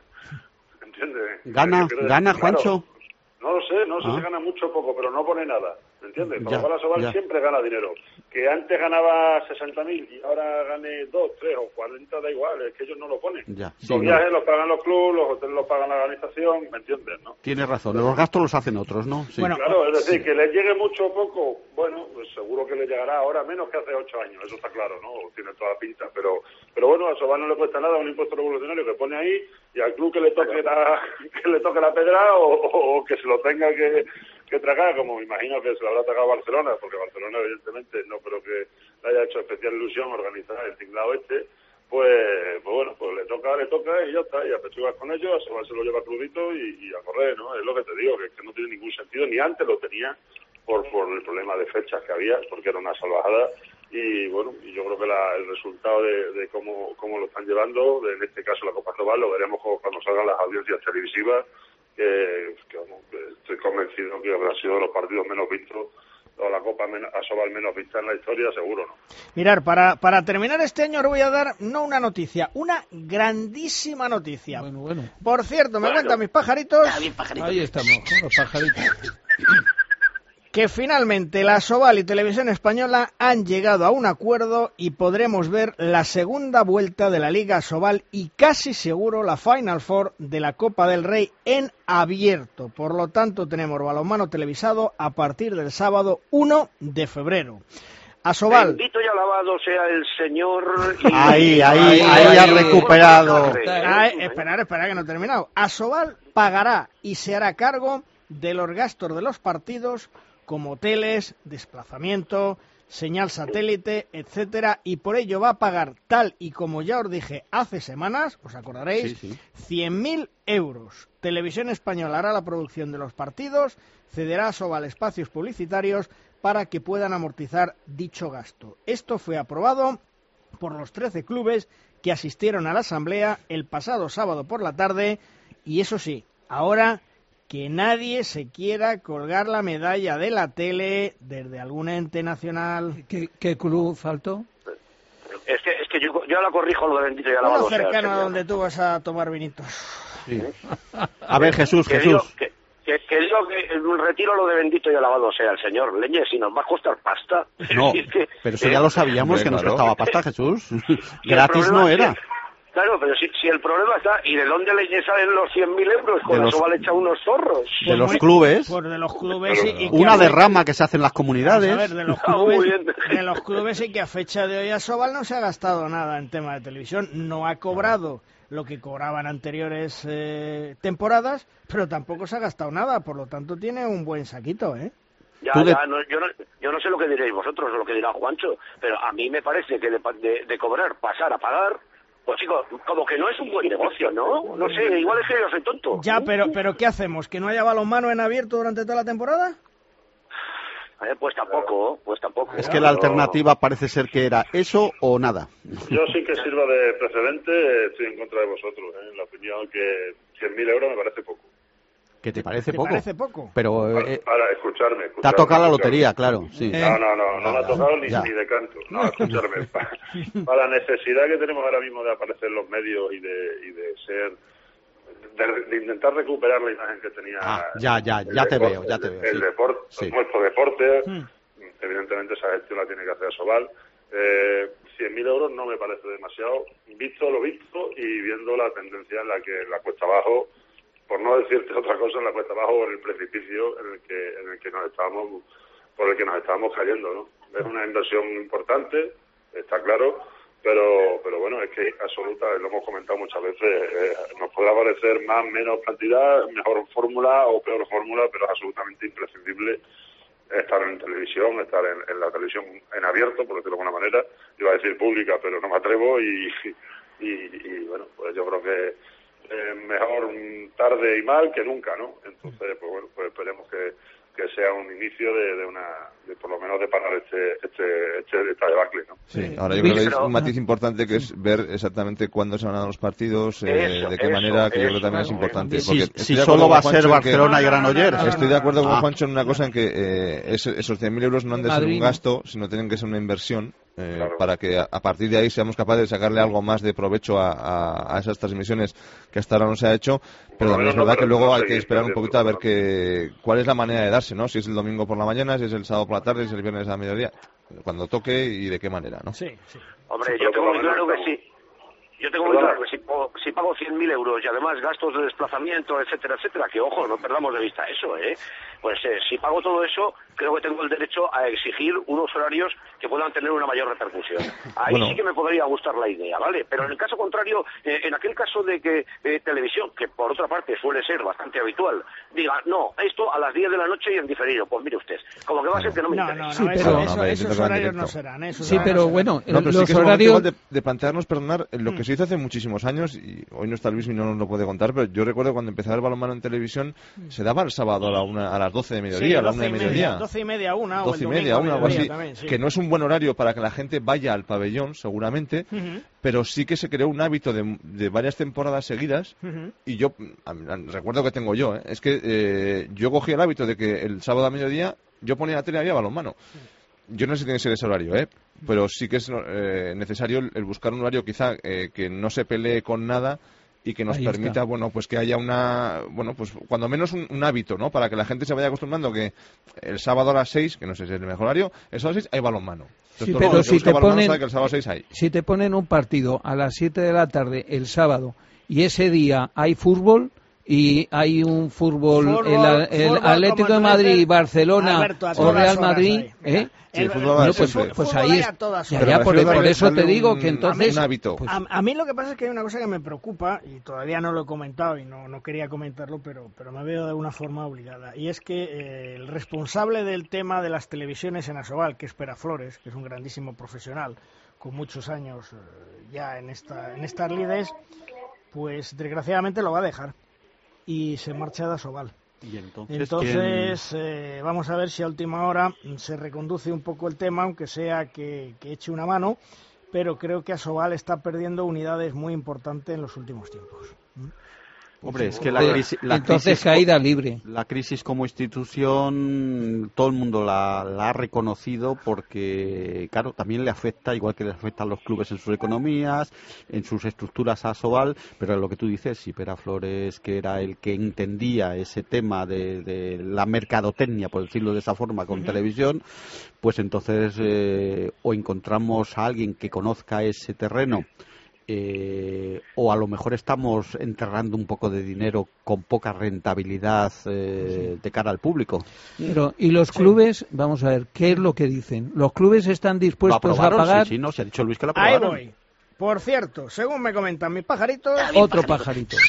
¿Entiendes? ¿Gana, gana Juancho? No lo sé, no sé ah. si gana mucho o poco, pero no pone nada, ¿me entiendes? Con Ya, lo cual Asobal ya. siempre gana dinero. Que antes ganaba sesenta mil y ahora gane dos, tres o cuarenta, da igual, es que ellos no lo ponen. Ya, sí, los no. viajes los pagan los clubes, los hoteles los pagan la organización, ¿me entiendes? ¿No? Tienes razón, los gastos los hacen otros, ¿no? Sí. Bueno, Claro, es decir, que les llegue mucho o poco, bueno, pues seguro que le llegará ahora menos que hace ocho años, eso está claro, ¿no? Tiene toda la pinta, pero pero bueno, a Asobal no le cuesta nada un impuesto revolucionario que pone ahí, y al club que le toque la, que le toque la pedra o, o, o que se lo tenga que, que tragar, como me imagino que se lo habrá tragado Barcelona, porque Barcelona evidentemente no creo que le haya hecho especial ilusión organizar el tinglado este, pues, pues bueno, pues le toca, le toca y ya está, y a pechugas con ellos, a Asobal se lo lleva crudito y, y a correr, ¿no? Es lo que te digo, que es que no tiene ningún sentido, ni antes lo tenía por, por el problema de fechas que había, porque era una salvajada. Y bueno, y yo creo que la, el resultado de, de cómo, cómo lo están llevando, de, en este caso la Copa Asobal, lo veremos cuando salgan las audiencias televisivas, que, que, bueno, que estoy convencido que habrán sido los partidos menos vistos, o la Copa menos, Asobal menos vista en la historia, seguro, ¿no? Mirar, para, para terminar este año os voy a dar, no una noticia, una grandísima noticia. Bueno, bueno. Por cierto, me Bueno. cuentan mis pajaritos... Ah, bien, pajarito. Ahí estamos, con los pajaritos. Que finalmente la Asobal y Televisión Española han llegado a un acuerdo y podremos ver la segunda vuelta de la Liga Asobal y casi seguro la Final Four de la Copa del Rey en abierto. Por lo tanto, tenemos balonmano televisado a partir del sábado uno de febrero. Asobal. Bendito y alabado sea el Señor. Y... Ahí, ahí, ahí ha recuperado. Ay, esperar, esperar que no he terminado. Asobal pagará y se hará cargo de los gastos de los partidos, como hoteles, desplazamiento, señal satélite, etcétera, y por ello va a pagar, tal y como ya os dije hace semanas, os acordaréis, Sí, sí. cien mil euros. Televisión Española hará la producción de los partidos, cederá a Asobal espacios publicitarios para que puedan amortizar dicho gasto. Esto fue aprobado por los trece clubes que asistieron a la asamblea el pasado sábado por la tarde, y eso sí, ahora que nadie se quiera colgar la medalla de la tele desde algún ente nacional. ¿Qué, qué club faltó? Es que es que yo, yo la corrijo lo de bendito y alabado sea el cercano a Señor. donde tú vas a tomar vinitos. Sí. A ver, Jesús, que Jesús. Digo, que, que, que digo que retiro lo de bendito y alabado sea el Señor. Leñe, si nos va a costar pasta. No, es que, pero eso ya lo sabíamos, eh, que nos claro. costaba pasta, Jesús. Y el Gratis problema no es era. que- claro, pero si, si el problema está... ¿Y de dónde le salen los cien mil euros? Con De los- eso vale echar unos zorros. De los clubes, Por de los clubes y, y que una a fe- derrama que se hace en las Vamos comunidades. a ver, de los Ah, muy clubes, bien. de los clubes y que a fecha de hoy Asobal no se ha gastado nada en tema de televisión, no ha cobrado lo que cobraban anteriores eh, temporadas, pero tampoco se ha gastado nada, por lo tanto tiene un buen saquito, ¿eh? Ya, Tú de- ya, no, yo, no, yo no sé lo que diréis vosotros o lo que dirá Juancho, pero a mí me parece que de, de, de cobrar, pasar a pagar, pues chicos, como que no es un buen negocio, ¿no? No sé, igual es que yo soy tonto. Ya, pero pero ¿qué hacemos? ¿Que no haya balonmano en abierto durante toda la temporada? Eh, pues tampoco, pues tampoco. Es que la Pero- alternativa parece ser que era eso o nada. Yo sí que sirva de precedente, estoy en contra de vosotros, ¿eh? En la opinión que cien mil euros me parece poco. ¿Que te parece ¿Te poco? parece poco? Pero Para, eh, para escucharme, escucharme. te ha tocado la escucharme. lotería, claro. Sí. No, no, no, no me ha tocado ni, Ya. ni de canto. No, escucharme. Para, para la necesidad que tenemos ahora mismo de aparecer en los medios y de, y de ser... De, de intentar recuperar la imagen que tenía... Ah, ya, ya, el ya te deporte, veo, ya te veo. El sí. deporte, Sí. nuestro deporte, Hmm. evidentemente esa gestión la tiene que hacer Asobal. Eh, cien mil euros no me parece demasiado, visto lo visto y viendo la tendencia en la que la cuesta abajo, por no decirte otra cosa, en la cuesta abajo o en el precipicio en el que en el que nos estábamos por el que nos estábamos cayendo, ¿no? Es una inversión importante, está claro, pero pero bueno, es que absoluta, lo hemos comentado muchas veces, eh, nos podrá parecer más, menos cantidad, mejor fórmula o peor fórmula, pero es absolutamente imprescindible estar en televisión, estar en, en la televisión en abierto, por decirlo de alguna manera, iba a decir pública, pero no me atrevo y, y, y bueno, pues yo creo que eh, mejor tarde y mal que nunca, ¿no? Entonces, pues bueno, pues esperemos que, que sea un inicio de, de una, de por lo menos de parar este, este, este, esta debacle, ¿no? Sí, ahora yo creo que hay Pero- un matiz importante que es ver exactamente cuándo se van a dar los partidos, eh, Eso, de qué eso, manera, que yo creo eso, que también es claro. importante. Si, porque si estoy de solo acuerdo va a con ser Juancho en que- Barcelona y No, no, Granollers. no, no, Estoy de acuerdo con Ah. Juancho en una cosa, en que eh, es- esos cien mil euros no han de ser Madrid, un ¿no? gasto, sino tienen que ser una inversión, eh, Claro. para que a, a partir de ahí seamos capaces de sacarle algo más de provecho a, a- a esas transmisiones que hasta ahora no se ha hecho, pero lo también menos es no verdad que para- luego no hay que seguir esperar un perdiendo, poquito a ver ¿no? que, cuál es la manera de darse, ¿no? Si es el domingo por la mañana, si es el sábado por la tarde, si es el viernes a mediodía, cuando toque y de qué manera, ¿no? Sí, sí. Hombre, Sí, yo pero tengo por muy lo claro menos que sí. Yo tengo muy Perdona. claro que si, pago- si pago cien mil euros y además gastos de desplazamiento, etcétera, etcétera, que ojo, no perdamos de vista eso, ¿eh? Pues eh, si pago todo eso, creo que tengo el derecho a exigir unos horarios que puedan tener una mayor repercusión. Ahí Bueno. sí que me podría gustar la idea, ¿vale? Pero en el caso contrario, eh, en aquel caso de que eh, televisión, que por otra parte suele ser bastante habitual, diga, no, esto a las diez de la noche y en diferido, pues mire usted, como que va a ser que no me No, interesa. no, no, Sí, eso- pero- eso- No, no, me esos entiendo que van horarios directo. no serán. Esos Sí, horarios pero no serán. bueno, No, pero los sí que es momento horarios... igual de, de plantearnos, perdonar, lo que Mm. se hizo hace muchísimos años, y hoy no está Luis y no nos lo puede contar, pero yo recuerdo cuando empezaba el balonmano en televisión, se daba el sábado a, la una, a las doce de mediodía, Sí, a la doce una de y media, mediodía. doce y media, una, o el doce y domingo media, a una, algo mediodía así, también, sí. que no es un buen horario para que la gente vaya al pabellón, seguramente, Ujú, pero sí que se creó un hábito de, de varias temporadas seguidas, ujú. y yo, a mí, a- recuerdo que tengo yo, ¿eh? es que eh, yo cogí el hábito de que el sábado a mediodía yo ponía la tele y había balonmano. Yo no sé si tiene que ser ese horario, ¿eh? pero sí que es eh, necesario el, el buscar un horario quizá eh, que no se pelee con nada y que nos Ahí permita, está. bueno, pues que haya una, bueno, pues cuando menos un, un hábito, ¿no? Para que la gente se vaya acostumbrando que el sábado a las seis, que no sé si es el mejor horario, el sábado a las seis hay balonmano. Entonces, Sí, todo el pero mundo que si busca te balonmano ponen, sabe que el sábado a las seis hay. si te ponen un partido a las siete de la tarde el sábado y ese día hay fútbol y hay un fútbol, Fútbol, el, el fútbol, Atlético como de tú Madrid, dices, Barcelona Alberto, a o todas Real horas Madrid, hay. ¿eh? Sí, el El- fútbol va Bueno, siempre. pues, pues Fútbol ahí hay es, a todas ya, horas. ya, Pero por, prefiero por darle- eso te darle digo un- que entonces un hábito. A, a mí lo que pasa es que hay una cosa que me preocupa, y todavía no lo he comentado y no, no quería comentarlo, pero, pero me veo de una forma obligada. Y es que eh, el responsable del tema de las televisiones en Asobal, que es Pera Flores, que es un grandísimo profesional, con muchos años eh, ya en, esta, en estas lides, pues desgraciadamente lo va a dejar y se marcha de Asobal. Y entonces, Entonces, eh, vamos a ver si a última hora se reconduce un poco el tema, aunque sea que, que eche una mano, pero creo que Asobal está perdiendo unidades muy importantes en los últimos tiempos. ¿Mm? Hombre, es que la Eh, crisis, la entonces crisis co- caída libre. La crisis como institución, todo el mundo la, la ha reconocido porque, claro, también le afecta, igual que le afecta a los clubes en sus economías, en sus estructuras a Asobal, pero lo que tú dices, si Pera Flores, que era el que entendía ese tema de, de la mercadotecnia, por decirlo de esa forma, con Ujú. televisión, pues entonces eh, o encontramos a alguien que conozca ese terreno, Eh, o a lo mejor estamos enterrando un poco de dinero con poca rentabilidad eh, de cara al público. Pero, ¿y los clubes? Vamos a ver, ¿qué es lo que dicen? ¿Los clubes están dispuestos ¿Lo a aprobaron? pagar? Sí, sí, no, se ha dicho Luis que lo Ahí aprobaron. voy. Por cierto, según me comentan mis pajaritos, Otro pajarito.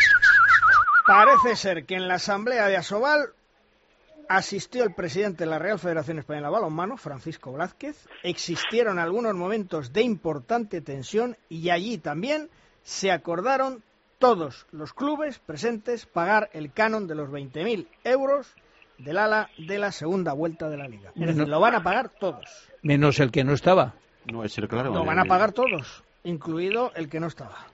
parece ser que en la asamblea de Asobal asistió el presidente de la Real Federación Española de Balonmano, Francisco Blázquez. Existieron algunos momentos de importante tensión y allí también se acordaron todos los clubes presentes pagar el canon de los veinte mil euros del ala de la segunda vuelta de la Liga. Es decir, No. lo van a pagar todos. Menos el que no estaba. No, es el claro. Lo van a pagar todos, incluido el que no estaba.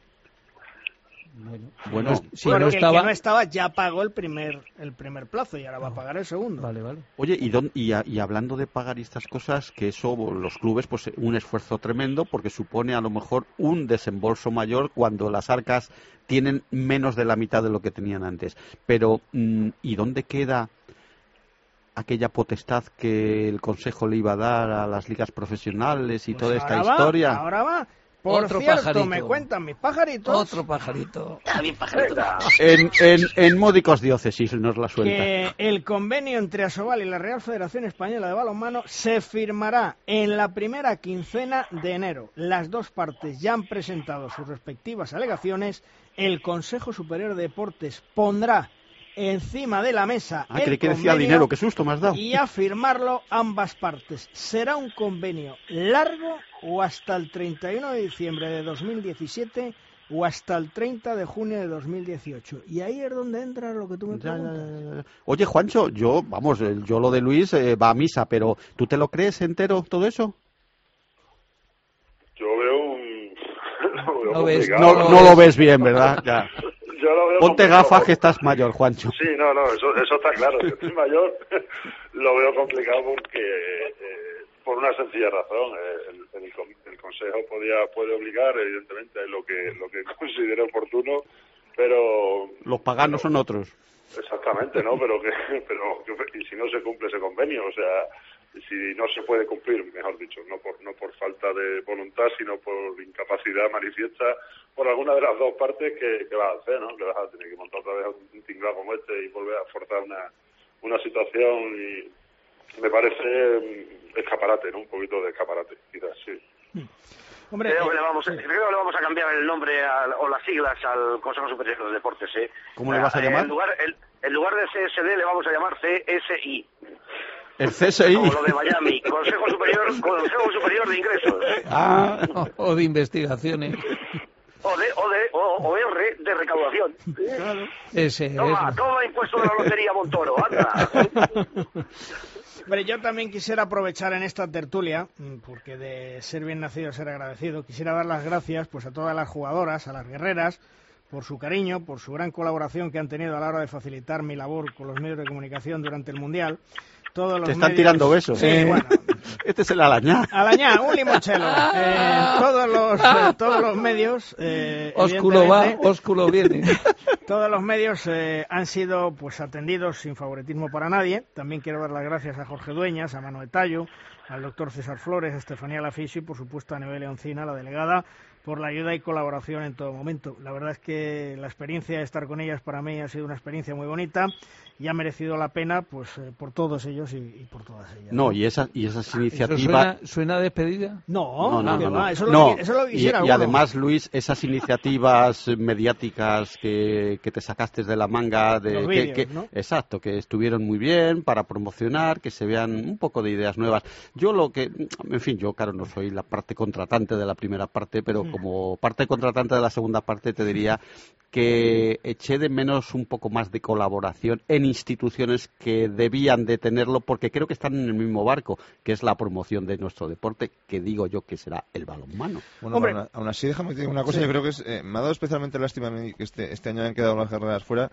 Bueno, si Porque no estaba... el que no estaba ya pagó el primer el primer plazo y ahora va a pagar el segundo. Vale, vale. Oye, y, don- y, a- y hablando de pagar estas cosas, que eso los clubes, pues un esfuerzo tremendo, porque supone a lo mejor un desembolso mayor cuando las arcas tienen menos de la mitad de lo que tenían antes. Pero, mm, ¿y dónde queda aquella potestad que el Consejo le iba a dar a las ligas profesionales y toda esta Ahora va, historia? Ahora va. Por Otro cierto, pajarito. me cuentan mis pajaritos Otro pajarito. En, en, en módicos diócesis nos la suelta. que el convenio entre Asobal y la Real Federación Española de Balonmano se firmará en la primera quincena de enero. Las dos partes ya han presentado sus respectivas alegaciones. El Consejo Superior de Deportes pondrá encima de la mesa Ah, el creí que decía convenio dinero, qué susto me has dado. y a firmarlo ambas partes. Será un convenio largo o hasta el treinta y uno de diciembre de dos mil diecisiete o hasta el treinta de junio de dos mil dieciocho. Y ahí es donde entra lo que tú me Ya, ya, preguntas. ya, ya. Oye, Juancho, yo, vamos, el- yo lo de Luis eh, va a misa, pero ¿tú te lo crees entero todo eso? Yo veo un... lo veo No ves- complicado. No, no lo ves bien, ¿verdad? Ya. Yo lo veo Ponte complicado. gafas que estás mayor, Juancho. Sí, no, no, eso, eso está claro. Si estoy mayor, lo veo complicado porque, eh, por una sencilla razón, eh, el, el, con- el Consejo podía, puede obligar, evidentemente, es lo que, lo que considere oportuno, pero... Los paganos son otros. Exactamente, ¿no? Pero que, pero que- y si no se cumple ese convenio, o sea, si no se puede cumplir, mejor dicho, no por no por falta de voluntad, sino por incapacidad manifiesta por alguna de las dos partes, que, que vas a hacer, ¿no? Que vas a tener que montar otra vez un tinglado como este y volver a forzar una una situación, y me parece mm, escaparate, ¿no? Un poquito de escaparate, quizás, sí. Hombre, creo, que eh, le vamos, creo que le vamos a cambiar el nombre al- o las siglas al Consejo Superior de los Deportes. ¿eh? ¿Cómo le vas a Eh, llamar? En lugar, el- en lugar de C S D le vamos a llamar C S I. El C S I. Como lo de Miami. Consejo Superior, Consejo Superior de Ingresos. Ah, o de investigaciones. O de, o de o, o R de recaudación. Ese Toma, es. toma impuesto de la lotería Montoro, anda. Hombre, yo también quisiera aprovechar en esta tertulia, mm, porque de ser bien nacido ser agradecido, quisiera dar las gracias pues a todas las jugadoras, a las guerreras, por su cariño, por su gran colaboración que han tenido a la hora de facilitar mi labor con los medios de comunicación durante el Mundial. Todos los Te están medios- tirando besos. Sí, Eh, bueno. Este es el alañá. Alañá, un limonchelo. Eh, todos los eh, todos los medios, eh, Ósculo va, evidentemente, ósculo viene. todos los medios eh, han sido pues atendidos sin favoritismo para nadie. También quiero dar las gracias a Jorge Dueñas, a Manuel Tallo, al doctor César Flores, a Estefanía Lafisi y por supuesto a Nebel Leoncina, la delegada, por la ayuda y colaboración en todo momento. La verdad es que la experiencia de estar con ellas para mí ha sido una experiencia muy bonita y ha merecido la pena pues eh, por todos ellos y, y por todas ellas. No, y esas, y esas ¿Eso iniciativas... suena, suena a despedida? No, No, no, que no, va, no. eso es lo No, que, eso es lo que y, quisiera y uno. además, Luis, esas iniciativas mediáticas que, que te sacaste de la manga, de Los que, vídeos, que- ¿no? exacto, que estuvieron muy bien para promocionar, que se vean un poco de ideas nuevas. Yo lo que, en fin, yo claro no soy la parte contratante de la primera parte, pero Mm. como parte contratante de la segunda parte te diría que eché de menos un poco más de colaboración en instituciones que debían de tenerlo, porque creo que están en el mismo barco, que es la promoción de nuestro deporte, que digo yo que será el balonmano. Bueno, aún, aún así, déjame decir una cosa, sí. Yo creo que es, eh, me ha dado especialmente lástima a mí que este, este año hayan quedado las carreras fuera,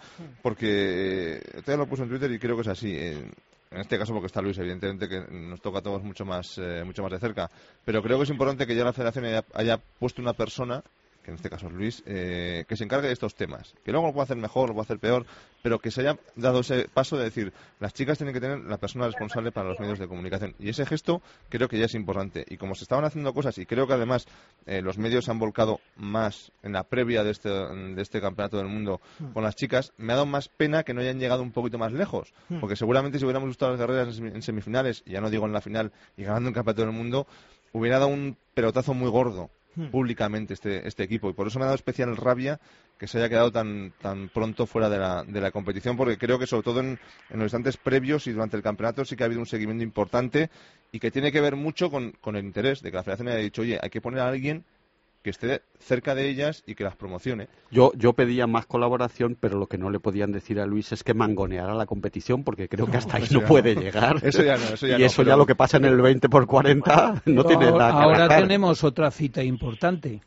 porque eh, todavía lo puse en Twitter y creo que es así. Eh, en este caso porque está Luis, evidentemente que nos toca a todos mucho más, eh, mucho más de cerca, pero creo que es importante que ya la Federación haya, haya puesto una persona, que en este caso es Luis, eh, que se encargue de estos temas. Que luego lo puede hacer mejor, lo puede hacer peor, pero que se haya dado ese paso de decir, las chicas tienen que tener la persona responsable para los medios de comunicación. Y ese gesto creo que ya es importante. Y como se estaban haciendo cosas, y creo que además eh, los medios se han volcado más en la previa de este, de este campeonato del mundo con las chicas, me ha dado más pena que no hayan llegado un poquito más lejos. Porque seguramente si hubiéramos gustado las carreras en semifinales, y ya no digo en la final, y ganando un campeonato del mundo, hubiera dado un pelotazo muy gordo públicamente este este equipo, y por eso me ha dado especial rabia que se haya quedado tan tan pronto fuera de la, de la competición, porque creo que sobre todo en, en los instantes previos y durante el campeonato sí que ha habido un seguimiento importante y que tiene que ver mucho con, con el interés de que la Federación haya dicho, oye, hay que poner a alguien que esté cerca de ellas y que las promocione. Yo yo pedía más colaboración, pero lo que no le podían decir a Luis es que mangoneara la competición, porque creo que hasta ahí no puede no. llegar. Eso ya no, eso ya y no, eso pero... ya lo que pasa en el veinte por cuarenta no, no tiene nada que Ahora bajar. Tenemos otra cita importante.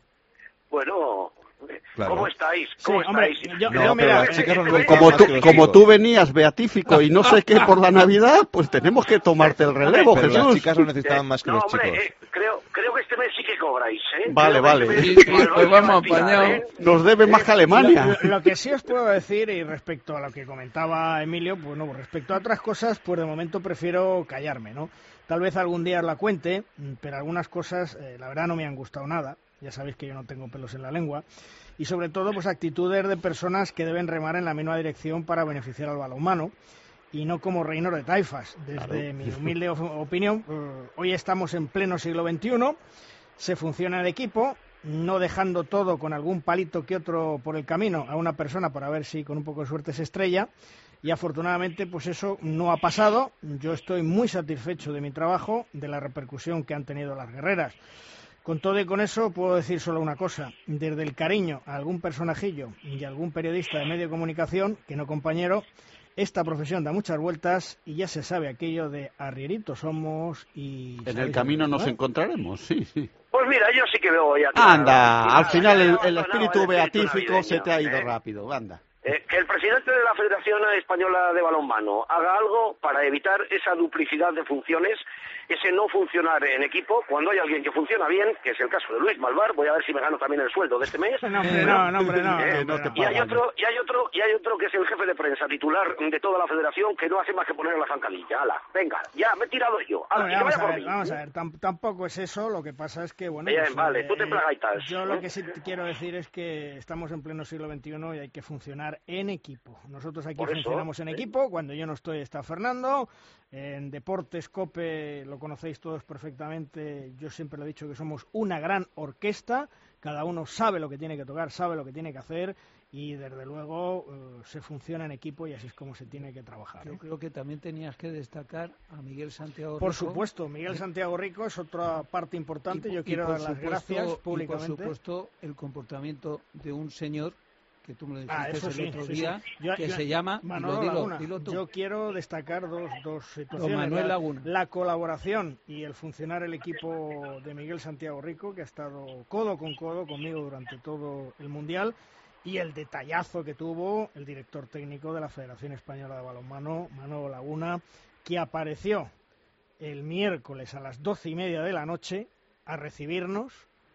Bueno, claro. ¿Cómo estáis? ¿Cómo sí, hombre, estáis? Yo, no, yo, mira, las chicas no como, como, tú, como tú venías beatífico y no sé qué por la Navidad, pues tenemos que tomarte el relevo, pero Jesús. Las chicas lo necesitaban más que no, los hombre, chicos. Eh, creo, creo que este mes sí que cobráis, ¿eh? Vale, creo vale. Este Sí, sí, pues vamos apañados. ¿eh? Nos debe más que Alemania. Lo, lo que sí os puedo decir, y respecto a lo que comentaba Emilio, pues no, respecto a otras cosas, pues de momento prefiero callarme, ¿no? Tal vez algún día os la cuente, pero algunas cosas, eh, la verdad, no me han gustado nada. Ya sabéis que yo no tengo pelos en la lengua. Y sobre todo, pues actitudes de personas que deben remar en la misma dirección para beneficiar al balonmano, y no como reinos de taifas. Desde claro. mi humilde opinión, eh, hoy estamos en pleno siglo veintiuno, se funciona en equipo, no dejando todo con algún palito que otro por el camino a una persona para ver si con un poco de suerte se estrella, y afortunadamente pues eso no ha pasado. Yo estoy muy satisfecho de mi trabajo, de la repercusión que han tenido las guerreras. Con todo y con eso puedo decir solo una cosa: desde el cariño a algún personajillo y a algún periodista de medio de comunicación, que no compañero, esta profesión da muchas vueltas y ya se sabe aquello de arrieritos somos y... En el camino nos ¿eh? encontraremos, sí, sí. Pues mira, yo sí que veo ya... Anda, al final el, el espíritu beatífico se te ha ido ¿eh? rápido, anda. Eh, que el presidente de la Federación Española de Balonmano haga algo para evitar esa duplicidad de funciones, ese no funcionar en equipo, cuando hay alguien que funciona bien, que es el caso de Luis Malvar. Voy a ver si me gano también el sueldo de este mes. No, hombre, no, no, hombre, no. Eh, no, no y hay otro, y hay otro, y hay otro que es el jefe de prensa titular de toda la Federación, que no hace más que poner la zancadilla. Ala, venga, ya me he tirado yo. Ala, bueno, y que vamos, vaya a por ver, mí. vamos a ver, Tamp tampoco es eso. Lo que pasa es que, bueno... Bien, pues, vale, eh, tú te plagaitas. Yo ¿eh? lo que sí quiero decir es que estamos en pleno siglo veintiuno y hay que funcionar en equipo. Nosotros aquí Por eso, funcionamos en ¿sí? equipo. Cuando yo no estoy está Fernando. En Deportes COPE lo conocéis todos perfectamente. Yo siempre lo he dicho que somos una gran orquesta. Cada uno sabe lo que tiene que tocar, sabe lo que tiene que hacer, y desde luego uh, se funciona en equipo y así es como se tiene que trabajar. Yo ¿eh? creo que también tenías que destacar a Miguel Santiago Rico. Por supuesto, Miguel Santiago Rico es otra parte importante. Y, yo quiero dar las gracias públicamente. Y por supuesto el comportamiento de un señor que tú me lo dijiste ah, eso el sí, otro sí, día, sí. Yo, que yo, se llama Manolo dilo, Laguna. Dilo tú. Yo quiero destacar dos, dos situaciones. Don Manuel Laguna. La, la colaboración y el funcionar el equipo de Miguel Santiago Rico, que ha estado codo con codo conmigo durante todo el Mundial, y el detallazo que tuvo el director técnico de la Federación Española de Balonmano, Manolo Laguna, que apareció el miércoles a las doce y media de la noche a recibirnos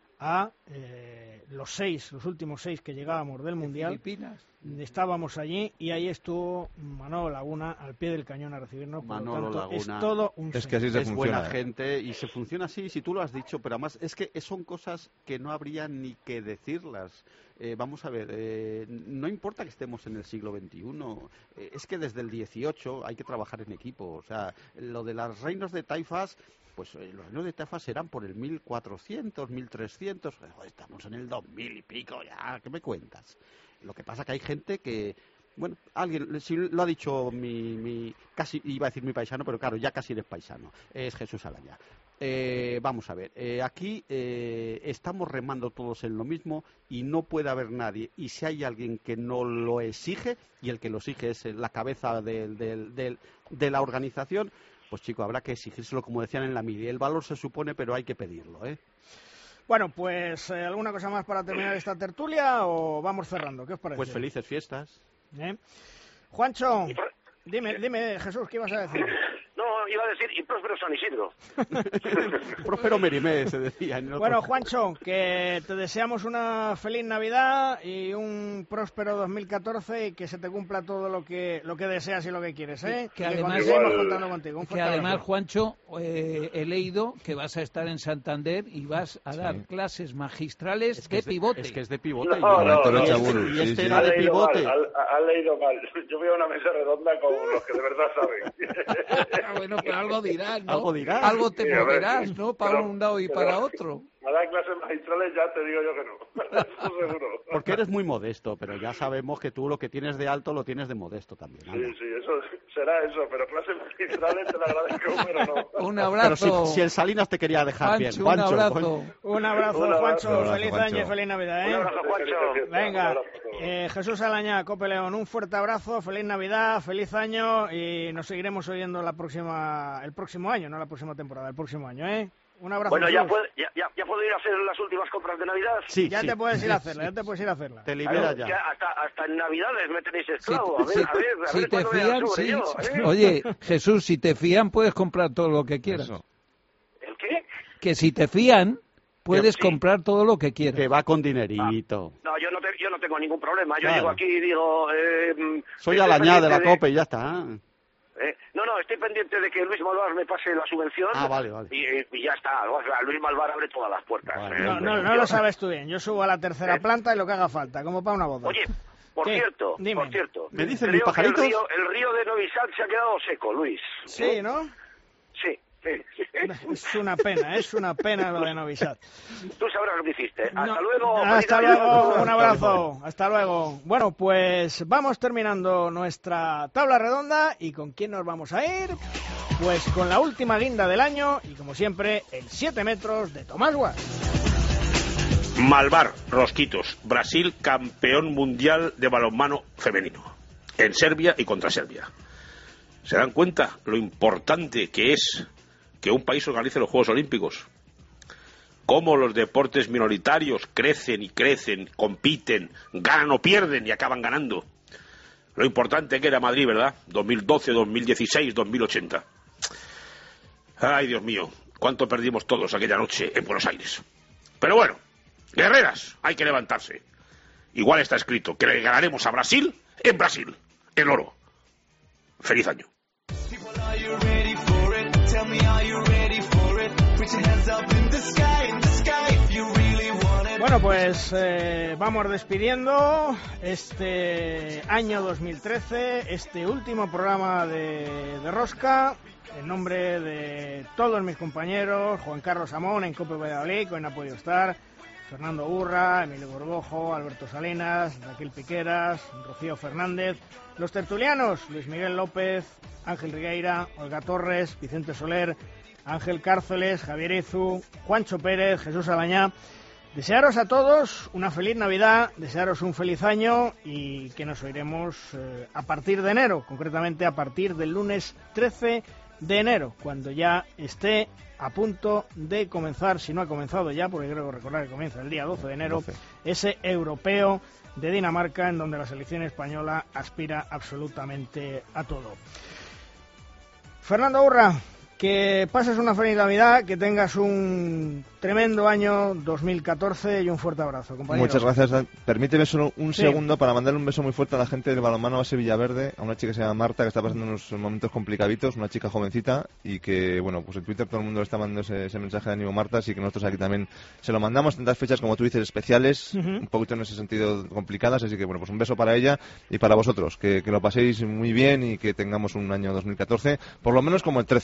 a eh, los seis, los últimos seis que llegábamos del Mundial. Filipinas. Estábamos allí y ahí estuvo Manolo Laguna al pie del cañón a recibirnos. Por Manolo lo tanto, Laguna es todo un es que así se es funciona, buena ¿eh? gente y se funciona así, si tú lo has dicho, pero además es que son cosas que no habría ni que decirlas. Eh, vamos a ver, eh, no importa que estemos en el siglo veintiuno, eh, es que desde el dieciocho hay que trabajar en equipo. O sea, lo de los reinos de taifas, pues eh, los reinos de taifas eran por el mil cuatrocientos, mil trescientos, oh, estamos en el dos mil y pico, ya, ¿qué me cuentas? Lo que pasa que hay gente que, bueno, alguien, si lo ha dicho mi, mi, casi iba a decir mi paisano, pero claro, ya casi eres paisano, es Jesús Alaya. Eh, vamos a ver, eh, aquí eh, estamos remando todos en lo mismo y no puede haber nadie. Y si hay alguien que no lo exige, y el que lo exige es la cabeza de, de, de, de la organización, pues chico, habrá que exigírselo, como decían en la media. El valor se supone, pero hay que pedirlo, ¿eh? Bueno, pues, eh, ¿alguna cosa más para terminar esta tertulia o vamos cerrando? ¿Qué os parece? Pues felices fiestas. ¿Eh? Juancho, dime, dime, Jesús, ¿qué ibas a decir? No, iba a decir, y próspero San Isidro. Próspero Merimé, se decía. En bueno, Juancho, que te deseamos una feliz Navidad y un próspero dos mil catorce y que se te cumpla todo lo que lo que deseas y lo que quieres, ¿eh? Que y además, que seguimos contando contigo. Un que además abrazo. Juancho, eh, he leído que vas a estar en Santander y vas a dar sí. clases magistrales es que de es de, pivote. Es que es de pivote. No, y, no, no, no, Chaburu, y sí, este sí, era sí. de pivote. Mal, ha, ha leído mal. Yo voy a una mesa redonda con los que de verdad saben. Bueno, pero algo dirás, ¿no? Algo dirás. Algo te Sí, a ver, moverás, ¿no? Para pero- un lado y pero- para otro. A dar clases magistrales ya te digo yo que no. Eso seguro. Porque eres muy modesto, pero ya sabemos que tú lo que tienes de alto lo tienes de modesto también. Sí, anda. sí, eso será eso, pero clases magistrales te lo agradezco, pero no. Un Pero abrazo. si, si el Salinas te quería dejar bien, Juancho, Juancho. un abrazo. Juan- Un abrazo, Un abrazo. Juancho. Un abrazo, Feliz Juancho. año y feliz Navidad, Un ¿eh? abrazo, Juancho. Venga, Un abrazo a todos. eh, Jesús Alaña, Cope León, un fuerte abrazo, feliz Navidad, feliz año y nos seguiremos oyendo la próxima, el próximo año, no la próxima temporada, el próximo año, ¿eh? Un abrazo. Bueno, ya, Jesús. puede, ya, ya, ya puedo ir a hacer las últimas compras de Navidad. Sí, Ya sí. te puedes ir a hacerla, ya te puedes ir a hacerla. Te libera Claro, ya. ya hasta, hasta en Navidades me tenéis esclavo. Si, a ver, a ver, a si ver te cuándo me fían, la sobre sí. yo, ¿eh? Oye, Jesús, si te fían, puedes comprar todo lo que quieras. Eso. ¿El qué? Que si te fían, puedes Sí. comprar todo lo que quieras. Que va con dinerito. No, yo no, te- yo no tengo ningún problema. Yo Claro. llego aquí y digo... Eh, mm, Soy estoy Alañá de la pendiente COPE y ya está. eh, no, no, estoy pendiente de que Luis Malvar me pase la subvención. Ah, vale, vale. Y, y ya está. O sea, Luis Malvar abre todas las puertas. Vale. eh. No, no, no lo sabes tú bien, yo subo a la tercera ¿Eh? planta y lo que haga falta, como para una boda. Oye, por ¿Qué? cierto, Dime. por cierto. ¿Me dicen creo mis pajaritos? que el río, el río de Novi Sad se ha quedado seco, Luis. Sí, ¿no? Sí, sí. Es una pena, es una pena lo de Novi Sad. Tú sabrás lo que hiciste. Hasta No, luego. Hasta feliz Navidad. luego, un abrazo. Hasta luego. Bueno, pues vamos terminando nuestra tabla redonda. ¿Y con quién nos vamos a ir? Pues con la última guinda del año y, como siempre, el siete metros de Tomás Guas. Malvar, Rosquitos, Brasil campeón mundial de balonmano femenino, en Serbia y contra Serbia. ¿Se dan cuenta lo importante que es que un país organice los Juegos Olímpicos? Cómo los deportes minoritarios crecen y crecen, compiten, ganan o pierden y acaban ganando. Lo importante que era Madrid, ¿verdad? dos mil doce, dos mil dieciséis, dos mil ochenta. Ay, Dios mío, cuánto perdimos todos aquella noche en Buenos Aires. Pero bueno, guerreras, hay que levantarse. Igual está escrito que le ganaremos a Brasil en Brasil, el oro. Feliz año. Bueno, pues eh, vamos despidiendo este año dos mil trece, este último programa de, de Rosca. En nombre de todos mis compañeros, Juan Carlos Amón en Cope Valladolid, que hoy no ha podido estar, Fernando Urra, Emilio Borbojo, Alberto Salinas, Raquel Piqueras, Rocío Fernández, los tertulianos, Luis Miguel López, Ángel Rigueira, Olga Torres, Vicente Soler, Ángel Cárceles, Javier Izu, Juancho Pérez, Jesús Alañá. Desearos a todos una feliz Navidad, desearos un feliz año y que nos oiremos eh, a partir de enero, concretamente a partir del lunes trece de enero, cuando ya esté a punto de comenzar, si no ha comenzado ya, porque creo recordar que comienza el día doce de enero, doce. ese europeo de Dinamarca, en donde la selección española aspira absolutamente a todo. Fernando Urra, que pases una feliz Navidad, que tengas un tremendo año dos mil catorce y un fuerte abrazo, compañero. Muchas gracias, Dan. Permíteme solo un Sí. segundo para mandarle un beso muy fuerte a la gente del balonmano base Villaverde, a una chica que se llama Marta, que está pasando unos momentos complicaditos, una chica jovencita, y que, bueno, pues en Twitter todo el mundo le está mandando ese, ese mensaje de ánimo, Marta, así que nosotros aquí también se lo mandamos, tantas fechas, como tú dices, especiales, Ujú. un poquito en ese sentido complicadas, así que, bueno, pues un beso para ella y para vosotros, que, que lo paséis muy bien y que tengamos un año dos mil catorce, por lo menos como el trece.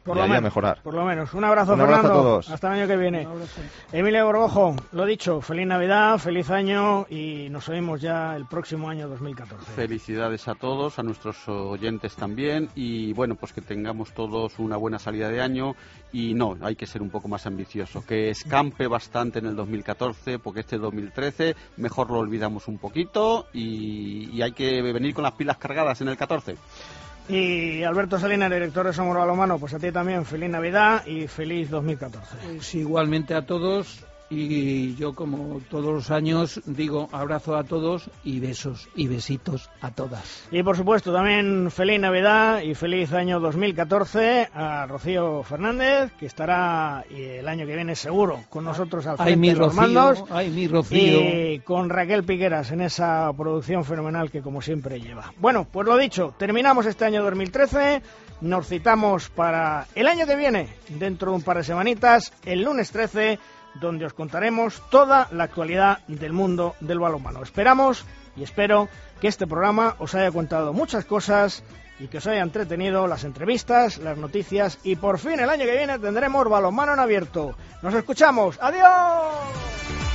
Por y lo ahí a menos, mejorar. Por lo menos. Un abrazo, Un abrazo Fernando. a todos. Hasta el año que viene. Emilio Borbojo, lo dicho, feliz Navidad, feliz año y nos oímos ya el próximo año dos mil catorce. Felicidades a todos, a nuestros oyentes también y bueno, pues que tengamos todos una buena salida de año y no, hay que ser un poco más ambicioso, que escampe bastante en el dos mil catorce porque este dos mil trece mejor lo olvidamos un poquito y, y hay que venir con las pilas cargadas en el catorce. Y Alberto Salinas, director de Somos Balonmano, pues a ti también feliz Navidad y feliz dos mil catorce. Pues igualmente a todos y yo como todos los años digo abrazo a todos y besos y besitos a todas. Y por supuesto también feliz Navidad y feliz año dos mil catorce a Rocío Fernández, que estará el año que viene seguro con nosotros al frente ay, mi de los Rocío, mandos. Ay, mi Rocío. Y con Raquel Piqueras en esa producción fenomenal que como siempre lleva. Bueno, pues lo dicho, terminamos este año dos mil trece, nos citamos para el año que viene, dentro de un par de semanitas, el lunes trece, donde os contaremos toda la actualidad del mundo del balonmano. Esperamos y espero que este programa os haya contado muchas cosas y que os haya entretenido las entrevistas, las noticias y por fin el año que viene tendremos balonmano en abierto. Nos escuchamos. ¡Adiós!